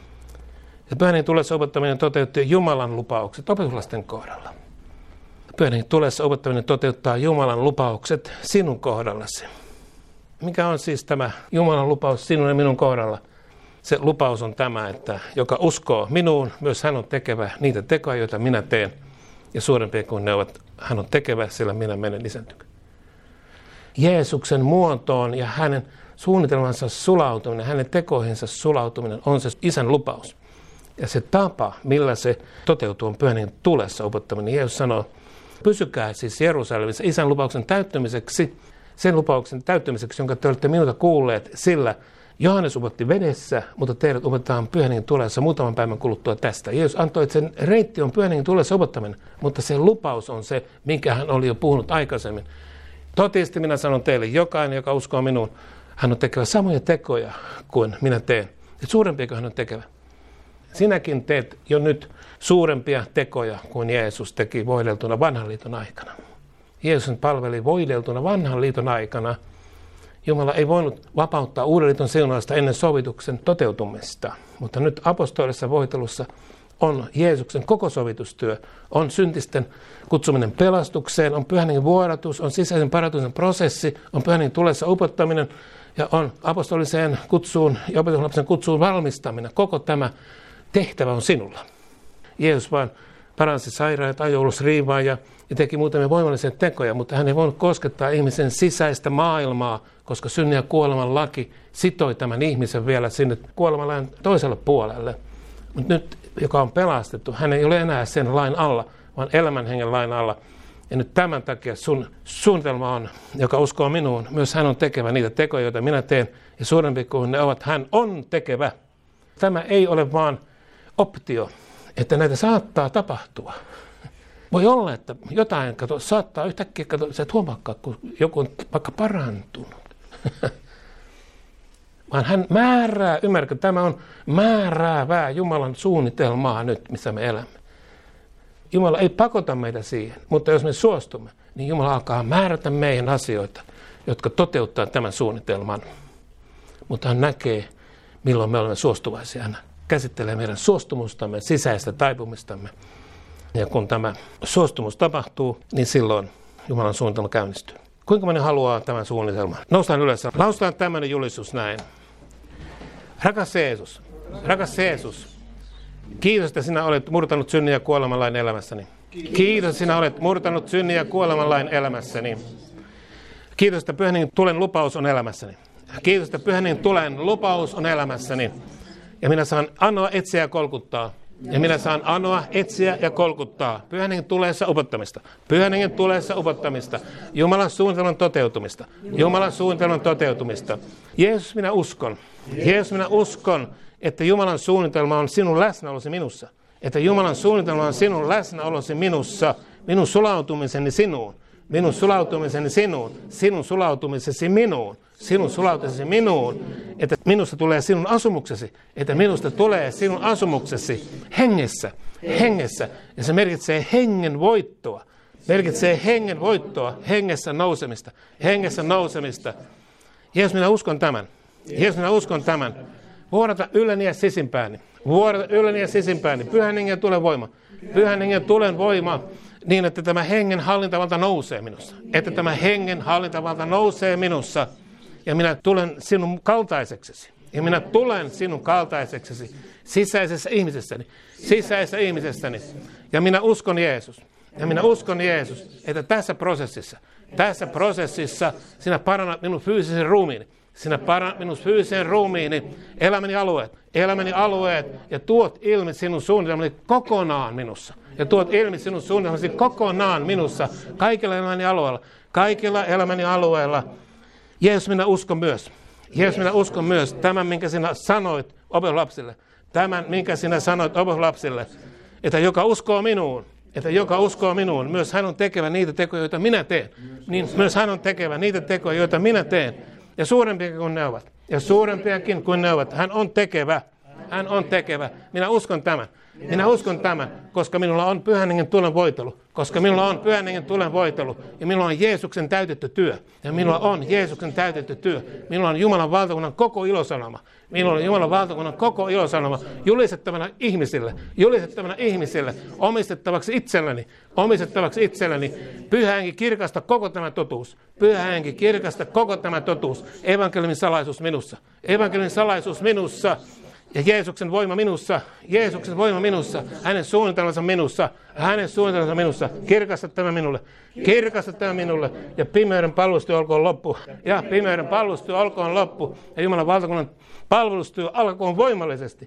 Ja Pyhän Hengen tullessa opettaminen toteutti Jumalan lupaukset opetuslasten kohdalla. Pyhän Hengen tullessa opettaminen toteuttaa Jumalan lupaukset sinun kohdallasi. Mikä on siis tämä Jumalan lupaus sinun ja minun kohdalla? Se lupaus on tämä, että joka uskoo minuun, myös hän on tekevä niitä tekoja, joita minä teen. Ja suurempia kuin ne ovat, hän on tekevä, sillä minä menen Isän tykö. Jeesuksen muotoon ja hänen suunnitelmansa sulautuminen, hänen tekoihinsa sulautuminen on se Isän lupaus. Ja se tapa, millä se toteutuu, on Pyhän Hengen tullessa opettaminen. Jeesus sanoo, pysykää siis Jerusalemissa Isän lupauksen täyttämiseksi, sen lupauksen täyttämiseksi, jonka te olette minulta kuulleet, sillä Johannes opetti vedessä, mutta teidät opetetaan Pyhän Hengen tullessa muutaman päivän kuluttua tästä. Jeesus antoi, että sen reitti on Pyhän Hengen tullessa opettaminen, mutta se lupaus on se, minkä hän oli jo puhunut aikaisemmin. Totisesti minä sanon teille, jokainen, joka uskoo minuun, hän on tekevä samoja tekoja kuin minä teen. Ja suurempia kuin hän on tekevä. Sinäkin teet jo nyt suurempia tekoja kuin Jeesus teki voideltuna vanhan liiton aikana. Jeesus palveli voideltuna vanhan liiton aikana. Jumala ei voinut vapauttaa uuden liiton siunausta ennen sovituksen toteutumista. Mutta nyt apostolisessa voitelussa on Jeesuksen koko sovitustyö, on syntisten kutsuminen pelastukseen, on Pyhän Hengen vuodatus, on sisäisen parantumisen prosessi, on Pyhän Hengen tullessa opettaminen ja on apostoliseen kutsuun ja opetuslapsen kutsuun valmistaminen. Koko tämä tehtävä on sinulla. Jeesus vaan paransi sairaita, ajoi ulos riivaa ja teki muutamia voimallisia tekoja, mutta hän ei voinut koskettaa ihmisen sisäistä maailmaa, koska synnin ja kuoleman laki sitoi tämän ihmisen vielä sinne kuolemanlain toiselle puolelle. Mutta nyt, joka on pelastettu, hän ei ole enää sen lain alla, vaan elämän hengen lain alla. Ja nyt tämän takia sun suunnitelma on, joka uskoo minuun, myös hän on tekevä niitä tekoja, joita minä teen, ja suurempi kuin ne ovat, hän on tekevä. Tämä ei ole vaan optio, että näitä saattaa tapahtua. Voi olla, että jotain, saattaa yhtäkkiä, sä et huomaakaan, kun joku on vaikka parantunut. Vaan hän määrää, ymmärrätkö, tämä on määräävää Jumalan suunnitelmaa nyt, missä me elämme. Jumala ei pakota meitä siihen, mutta jos me suostumme, niin Jumala alkaa määrätä meidän asioita, jotka toteuttaa tämän suunnitelman. Mutta hän näkee, milloin me olemme suostuvaisia. Hän käsittelee meidän suostumustamme, sisäistä taipumistamme. Ja kun tämä suostumus tapahtuu, niin silloin Jumalan suunnitelma käynnistyy. Kuinka moni haluaa tämän suunnitelman? Noustaan ylös. Lausutaan tämmöinen julistus näin. Rakas Jeesus, kiitos, että sinä olet murtanut synnin ja kuoleman lain elämässäni. Kiitos, että sinä olet murtanut synnin ja kuoleman lain elämässäni. Kiitos, että Pyhän Hengen tulen lupaus on elämässäni. Kiitos, että Pyhän Hengen tulen lupaus on elämässäni. Ja minä saan anoa, etsiä ja kolkuttaa. Ja minä saan anoa, etsiä ja kolkuttaa. Pyhän Hengen tuleessa upottamista. Pyhän Hengen tuleessa upottamista. Jumalan suunnitelman toteutumista. Jumalan suunnitelman toteutumista. Jeesus, minä uskon. Jeesus, minä uskon, että Jumalan suunnitelma on sinun läsnäolosi minussa. Että Jumalan suunnitelma on sinun läsnäolosi minussa. Minun sulautumiseni sinuun. Minun sulautumiseni sinuun. Sinun sulautumisesi minuun. Sinun sulautumisesi minuun. Että minusta tulee sinun asumuksesi. Että minusta tulee sinun asumuksesi hengessä. Hengessä. Ja se merkitsee hengen voittoa. Merkitsee hengen voittoa. Hengessä nousemista. Hengessä nousemista. Jeesus, minä uskon tämän. Jeesus, minä uskon tämän. Vuodata yleni ja sisimpääni. Vuodata yleni ja sisimpääni. Pyhän Hengen tulen voima. Pyhän Hengen tulen voima. Niin, että tämä hengen hallintavalta nousee minussa. Että tämä hengen hallintavalta nousee minussa. Ja minä tulen sinun kaltaiseksesi. Ja minä tulen sinun kaltaiseksesi sisäisessä ihmisessäni. Sisäisessä ihmisessäni. Ja minä uskon Jeesus. Ja minä uskon Jeesus, että tässä prosessissa sinä parannat minun fyysisen ruumiini. Sinä parannat minun fyysisen ruumiini, elämäni alueet ja tuot ilmi sinun suunnitelmasi kokonaan minussa. Ja tuot ilmi sinun suunnitelmasi kokonaan minussa, kaikilla elämäni alueella. Jeesus, minä uskon myös. Jeesus, minä uskon myös tämän, minkä sinä sanoit opetuslapsille. Tämän, minkä sinä sanoit opetuslapsille, että joka uskoo minuun, myös hän on tekevä niitä tekoja, joita minä teen. Niin myös hän on tekevä niitä tekoja, joita minä teen. Ja suurempiakin kuin ne ovat. Ja suurempiakin kuin ne ovat. Hän on tekevä. Hän on tekevä. Minä uskon tämän. Minä uskon tämän, koska minulla on Pyhän Hengen tulen voitelu. Koska minulla on Pyhän Hengen tulen voitelu. Ja minulla on Jeesuksen täytetty työ. Ja minulla on Jeesuksen täytetty työ. Minulla on Jumalan valtakunnan koko ilosanoma. Minulla on Jumalan valtakunnan koko ilosanoma julistettavana ihmisille, omistettavaksi itselleni. Pyhä Henki, kirkasta koko tämä totuus. Pyhä Henki, kirkasta koko tämä totuus. Evankeliumin salaisuus minussa. Ja Jeesuksen voima minussa, hänen suunnitelmansa minussa, kirkasta tämä minulle, ja pimeyden palvelustyö olkoon loppu, ja Jumalan valtakunnan palvelustyö alkakoon voimallisesti,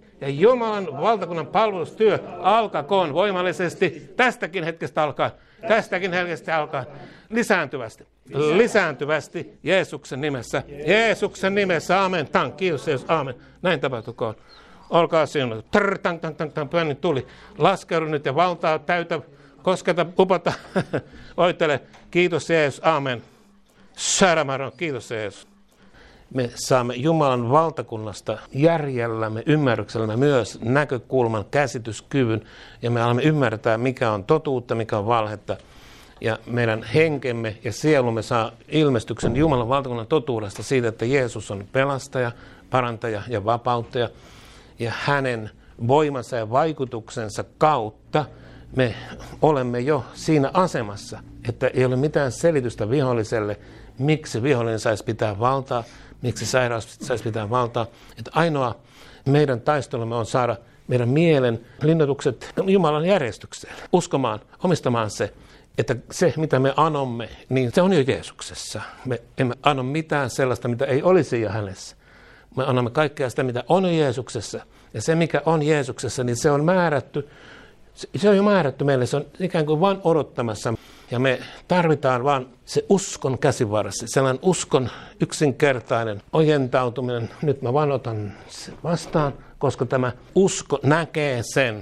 tästäkin hetkestä alkaen, lisääntyvästi, Jeesuksen nimessä, aamen, kiitos Jeesus, aamen, näin tapahtukoon. Olkaa sinun. Pyhä tuli. Laskeudu nyt ja valtaa, täytä, kosketa, upota, oittele. Kiitos Jeesus, aamen. Säramaron, kiitos Jeesus. Me saamme Jumalan valtakunnasta järjellämme, ymmärryksellämme myös näkökulman, käsityskyvyn. Ja me alamme ymmärtää, mikä on totuutta, mikä on valhetta. Ja meidän henkemme ja sielumme saa ilmestyksen Jumalan valtakunnan totuudesta siitä, että Jeesus on pelastaja, parantaja ja vapauttaja. Ja hänen voimansa ja vaikutuksensa kautta me olemme jo siinä asemassa, että ei ole mitään selitystä viholliselle, miksi vihollinen saisi pitää valtaa, miksi sairaus saisi pitää valtaa. Että ainoa meidän taistelumme on saada meidän mielen linnoitukset Jumalan järjestykseen, uskomaan, omistamaan se, että se, mitä me anomme, niin se on jo Jeesuksessa. Me emme anna mitään sellaista, mitä ei olisi jo hänessä. Me annamme kaikkea sitä, mitä on Jeesuksessa. Ja se, mikä on Jeesuksessa, niin se on määrätty. Se on jo määrätty meille. Se on ikään kuin vain odottamassa. Ja me tarvitaan vaan se uskon käsivarressa. Sellainen uskon yksinkertainen ojentautuminen. Nyt mä vaan otan sen vastaan, koska tämä usko näkee sen.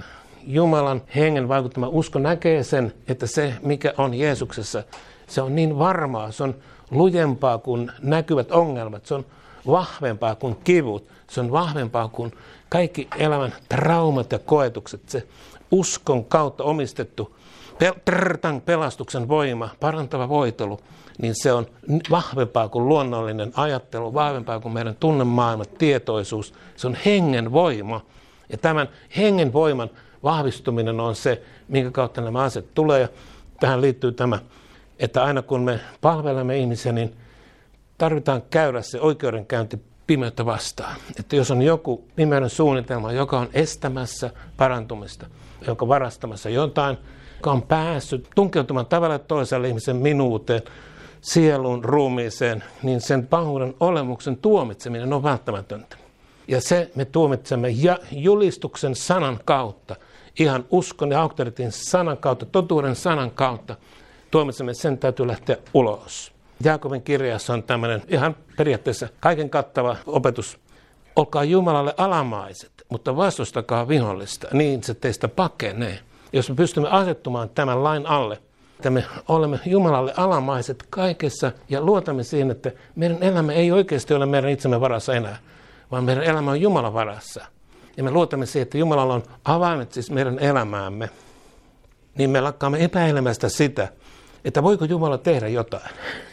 Jumalan hengen vaikuttama usko näkee sen, että se, mikä on Jeesuksessa, se on niin varmaa, se on lujempaa kuin näkyvät ongelmat, se on vahvempaa kuin kivut, se on vahvempaa kuin kaikki elämän traumat ja koetukset, se uskon kautta omistettu pelastuksen voima, parantava voitelu, niin se on vahvempaa kuin luonnollinen ajattelu, vahvempaa kuin meidän tunnemaailma, tietoisuus, se on hengen voima. Ja tämän hengen voiman vahvistuminen on se, minkä kautta nämä asiat tulee. Ja tähän liittyy tämä, että aina kun me palvelemme ihmisiä, niin tarvitaan käydä se oikeudenkäynti pimeyttä vastaan. Että jos on joku pimeyden suunnitelma, joka on estämässä parantumista, joka varastamassa jotain, joka on päässyt tunkeutumaan tavalla toiselle ihmisen minuuteen, sieluun, ruumiiseen, niin sen pahuuden olemuksen tuomitseminen on välttämätöntä. Ja se me tuomitsemme julistuksen sanan kautta, ihan uskon ja auktoriteetin sanan kautta, totuuden sanan kautta, tuomitsemme, sen täytyy lähteä ulos. Jaakobin kirjassa on tämmöinen ihan periaatteessa kaiken kattava opetus. Olkaa Jumalalle alamaiset, mutta vastustakaa vihollista, niin se teistä pakenee. Jos me pystymme asettumaan tämän lain alle, että me olemme Jumalalle alamaiset kaikessa ja luotamme siihen, että meidän elämä ei oikeasti ole meidän itsemme varassa enää, vaan meidän elämä on Jumalan varassa. Ja me luotamme siihen, että Jumalalla on avaimet siis meidän elämäämme, niin me lakkaamme epäilemästä sitä, että voiko Jumala tehdä jotain.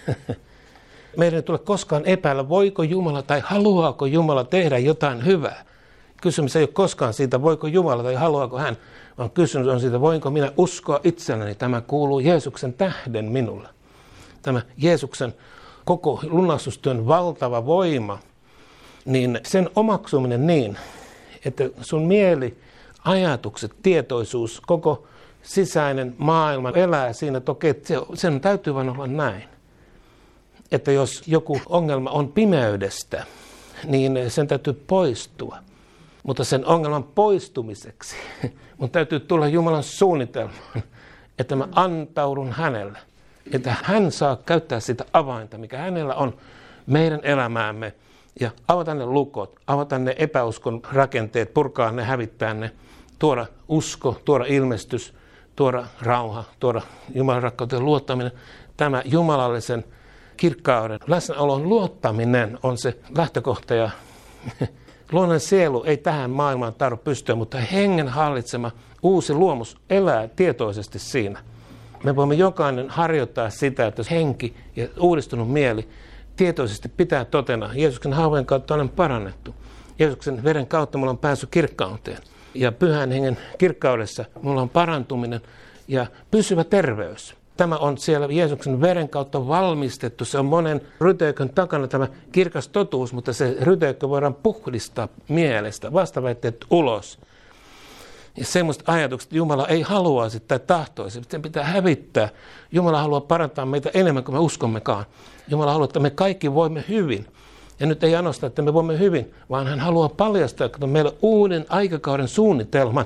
Meidän ei tule koskaan epäillä, voiko Jumala tai haluaako Jumala tehdä jotain hyvää. Kysymys ei ole koskaan siitä, voiko Jumala tai haluaako hän, vaan kysymys on siitä, voinko minä uskoa itselleni. Tämä kuuluu Jeesuksen tähden minulle. Tämä Jeesuksen koko lunastustyön valtava voima, niin sen omaksuminen niin, että sun mieli, ajatukset, tietoisuus, koko sisäinen maailma elää siinä toki, että sen täytyy vain olla näin. Että jos joku ongelma on pimeydestä, niin sen täytyy poistua. Mutta sen ongelman poistumiseksi mun täytyy tulla Jumalan suunnitelmaan, että mä antaudun hänelle. Että hän saa käyttää sitä avainta, mikä hänellä on meidän elämäämme. Ja avata ne lukot, avata ne epäuskon rakenteet, purkaa ne, hävittää ne, tuoda usko, tuoda ilmestys, tuoda rauha, tuoda Jumalan rakkauteen luottaminen. Tämä jumalallisen kirkkauden läsnäolon luottaminen on se lähtökohta. Ja luonnon sielu ei tähän maailmaan tarvitse pystyä, mutta hengen hallitsema uusi luomus elää tietoisesti siinä. Me voimme jokainen harjoittaa sitä, että henki ja uudistunut mieli tietoisesti pitää totena. Jeesuksen haavojen kautta olen parannettu. Jeesuksen veren kautta mulla on päässyt kirkkauteen. Ja pyhän hengen kirkkaudessa mulla on parantuminen ja pysyvä terveys. Tämä on siellä Jeesuksen veren kautta valmistettu. Se on monen ryteykön takana tämä kirkas totuus, mutta se ryteykkö voidaan puhdistaa mielestä, vastaväitteet ulos. Ja semmoista ajatukset, että Jumala ei haluaisi tai tahtoisi, sen pitää hävittää. Jumala haluaa parantaa meitä enemmän kuin me uskommekaan. Jumala haluaa, että me kaikki voimme hyvin. Ja nyt ei ainoastaan, että me voimme hyvin, vaan hän haluaa paljastaa, että meillä on uuden aikakauden suunnitelma.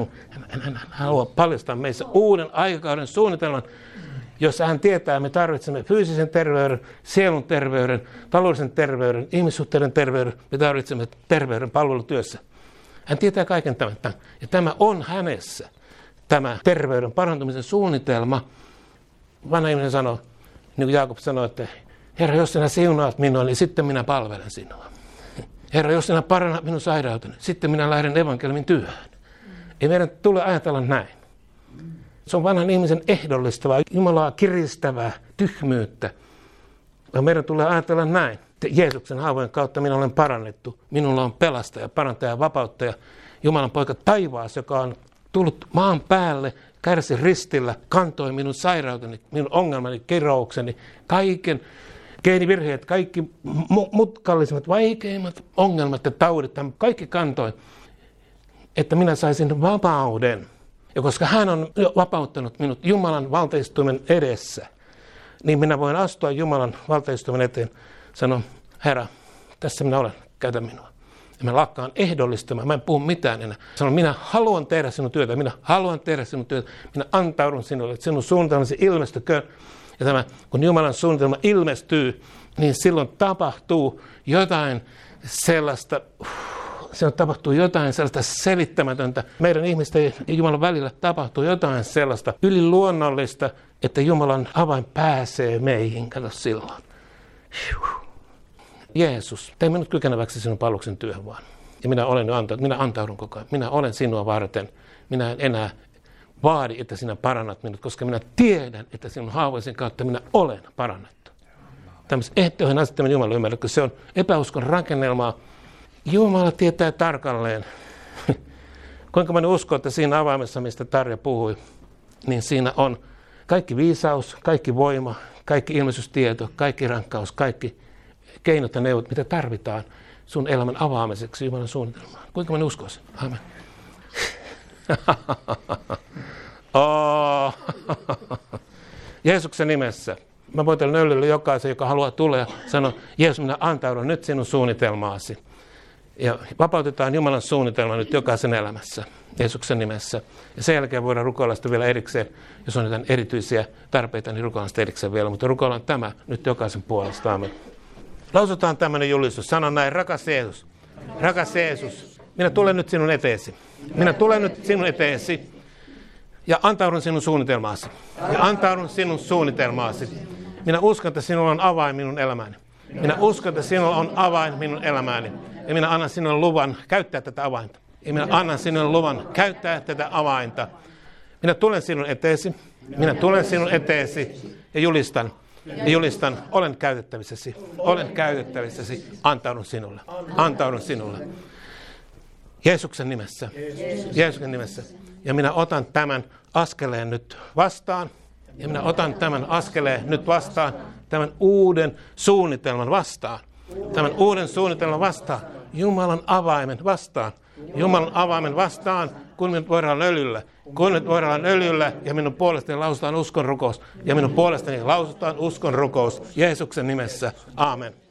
Hän haluaa paljastaa meissä uuden aikakauden suunnitelman, jossa hän tietää, että me tarvitsemme fyysisen terveyden, sielun terveyden, taloudellisen terveyden, ihmissuhteiden terveyden, me tarvitsemme terveyden palvelutyössä. Hän tietää kaiken tämän. Ja tämä on hänessä, tämä terveyden parantumisen suunnitelma. Vanha ihminen sanoi, niin kuin Jaakob sanoi, että Herra, jos sinä siunaat minua, niin sitten minä palvelen sinua. Herra, jos sinä parannat minun sairauteni, sitten minä lähden evankeliumin työhön. Ei meidän tule ajatella näin. Se on vanhan ihmisen ehdollistavaa, Jumalaa kiristävää tyhmyyttä. Ja meidän tulee ajatella näin. Jeesuksen haavojen kautta minä olen parannettu. Minulla on pelastaja, parantaja, vapauttaja, Jumalan poika taivaassa, joka on tullut maan päälle, kärsi ristillä, kantoi minun sairauteni, minun ongelmani, kiroukseni, kaiken geenivirheet, kaikki mutkallisimmat, vaikeimmat ongelmat ja taudit, kaikki kantoi, että minä saisin vapauden. Ja koska hän on vapauttanut minut Jumalan valtaistuimen edessä, niin minä voin astua Jumalan valtaistuimen eteen, sanon, Herra, tässä minä olen, käytä minua. Ja mä lakkaan ehdollistamaan, mä en puhu mitään enää. Sanon, minä haluan tehdä sinun työtä, minä haluan tehdä sinun työtä, minä antaudun sinulle, että sinun suunnitelmasi ilmestyköön. Ja tämä, kun Jumalan suunnitelma ilmestyy, niin silloin tapahtuu jotain sellaista siellä tapahtuu jotain sellaista selittämätöntä. Meidän ihmisten ja Jumalan välillä tapahtuu jotain sellaista yliluonnollista, että Jumalan avain pääsee meihin. Kato silloin. Jeesus, tee minut kykeneväksi sinun palveluksen työhön vaan. Ja minä antaudun koko ajan. Minä olen sinua varten. Minä en enää vaadi, että sinä parannat minut, koska minä tiedän, että sinun haavoisen kautta minä olen parannettu. Tämmöisen ehtoihin asettaminen Jumalan ymmärrä, kun se on epäuskon rakennelmaa. Jumala tietää tarkalleen. Kuinka moni uskoo, että siinä avaimessa, mistä Tarja puhui, niin siinä on kaikki viisaus, kaikki voima, kaikki ilmestystieto, kaikki rankkaus, kaikki keinot ja neuvot, mitä tarvitaan sun elämän avaamiseksi Jumalan suunnitelmaan. Kuinka moni uskoo sen? Amen. Jeesuksen nimessä. Mä voitan nöllille jokaisen, joka haluaa tulla ja sanoa, Jeesus, minä antaudun nyt sinun suunnitelmaasi. Ja vapautetaan Jumalan suunnitelma nyt jokaisen elämässä, Jeesuksen nimessä. Ja sen jälkeen voidaan rukoilla sitä vielä erikseen, jos on jotain erityisiä tarpeita, niin rukoillaan sitä erikseen vielä. Mutta rukoillaan tämä nyt jokaisen puolesta. Amen. Lausutaan tämmöinen julistus. Sano näin, rakas Jeesus, minä tulen nyt sinun eteesi. Minä tulen nyt sinun eteesi ja antaudun sinun suunnitelmaasi. Minä uskon, että sinulla on avain minun elämääni. Minä uskon, että sinulla on avain minun elämääni. Ja minä annan sinulle luvan käyttää tätä avainta. Minä tulen sinun eteesi. Ja julistan, olen käytettävissäsi. Antaudun sinulle. Jeesuksen nimessä. Ja minä otan tämän askeleen nyt vastaan. Tämän uuden suunnitelman vastaan. Jumalan avaimen vastaan. Kun minut voidaan öljyllä ja minun puolestani lausutaan uskon rukous. Jeesuksen nimessä. Aamen.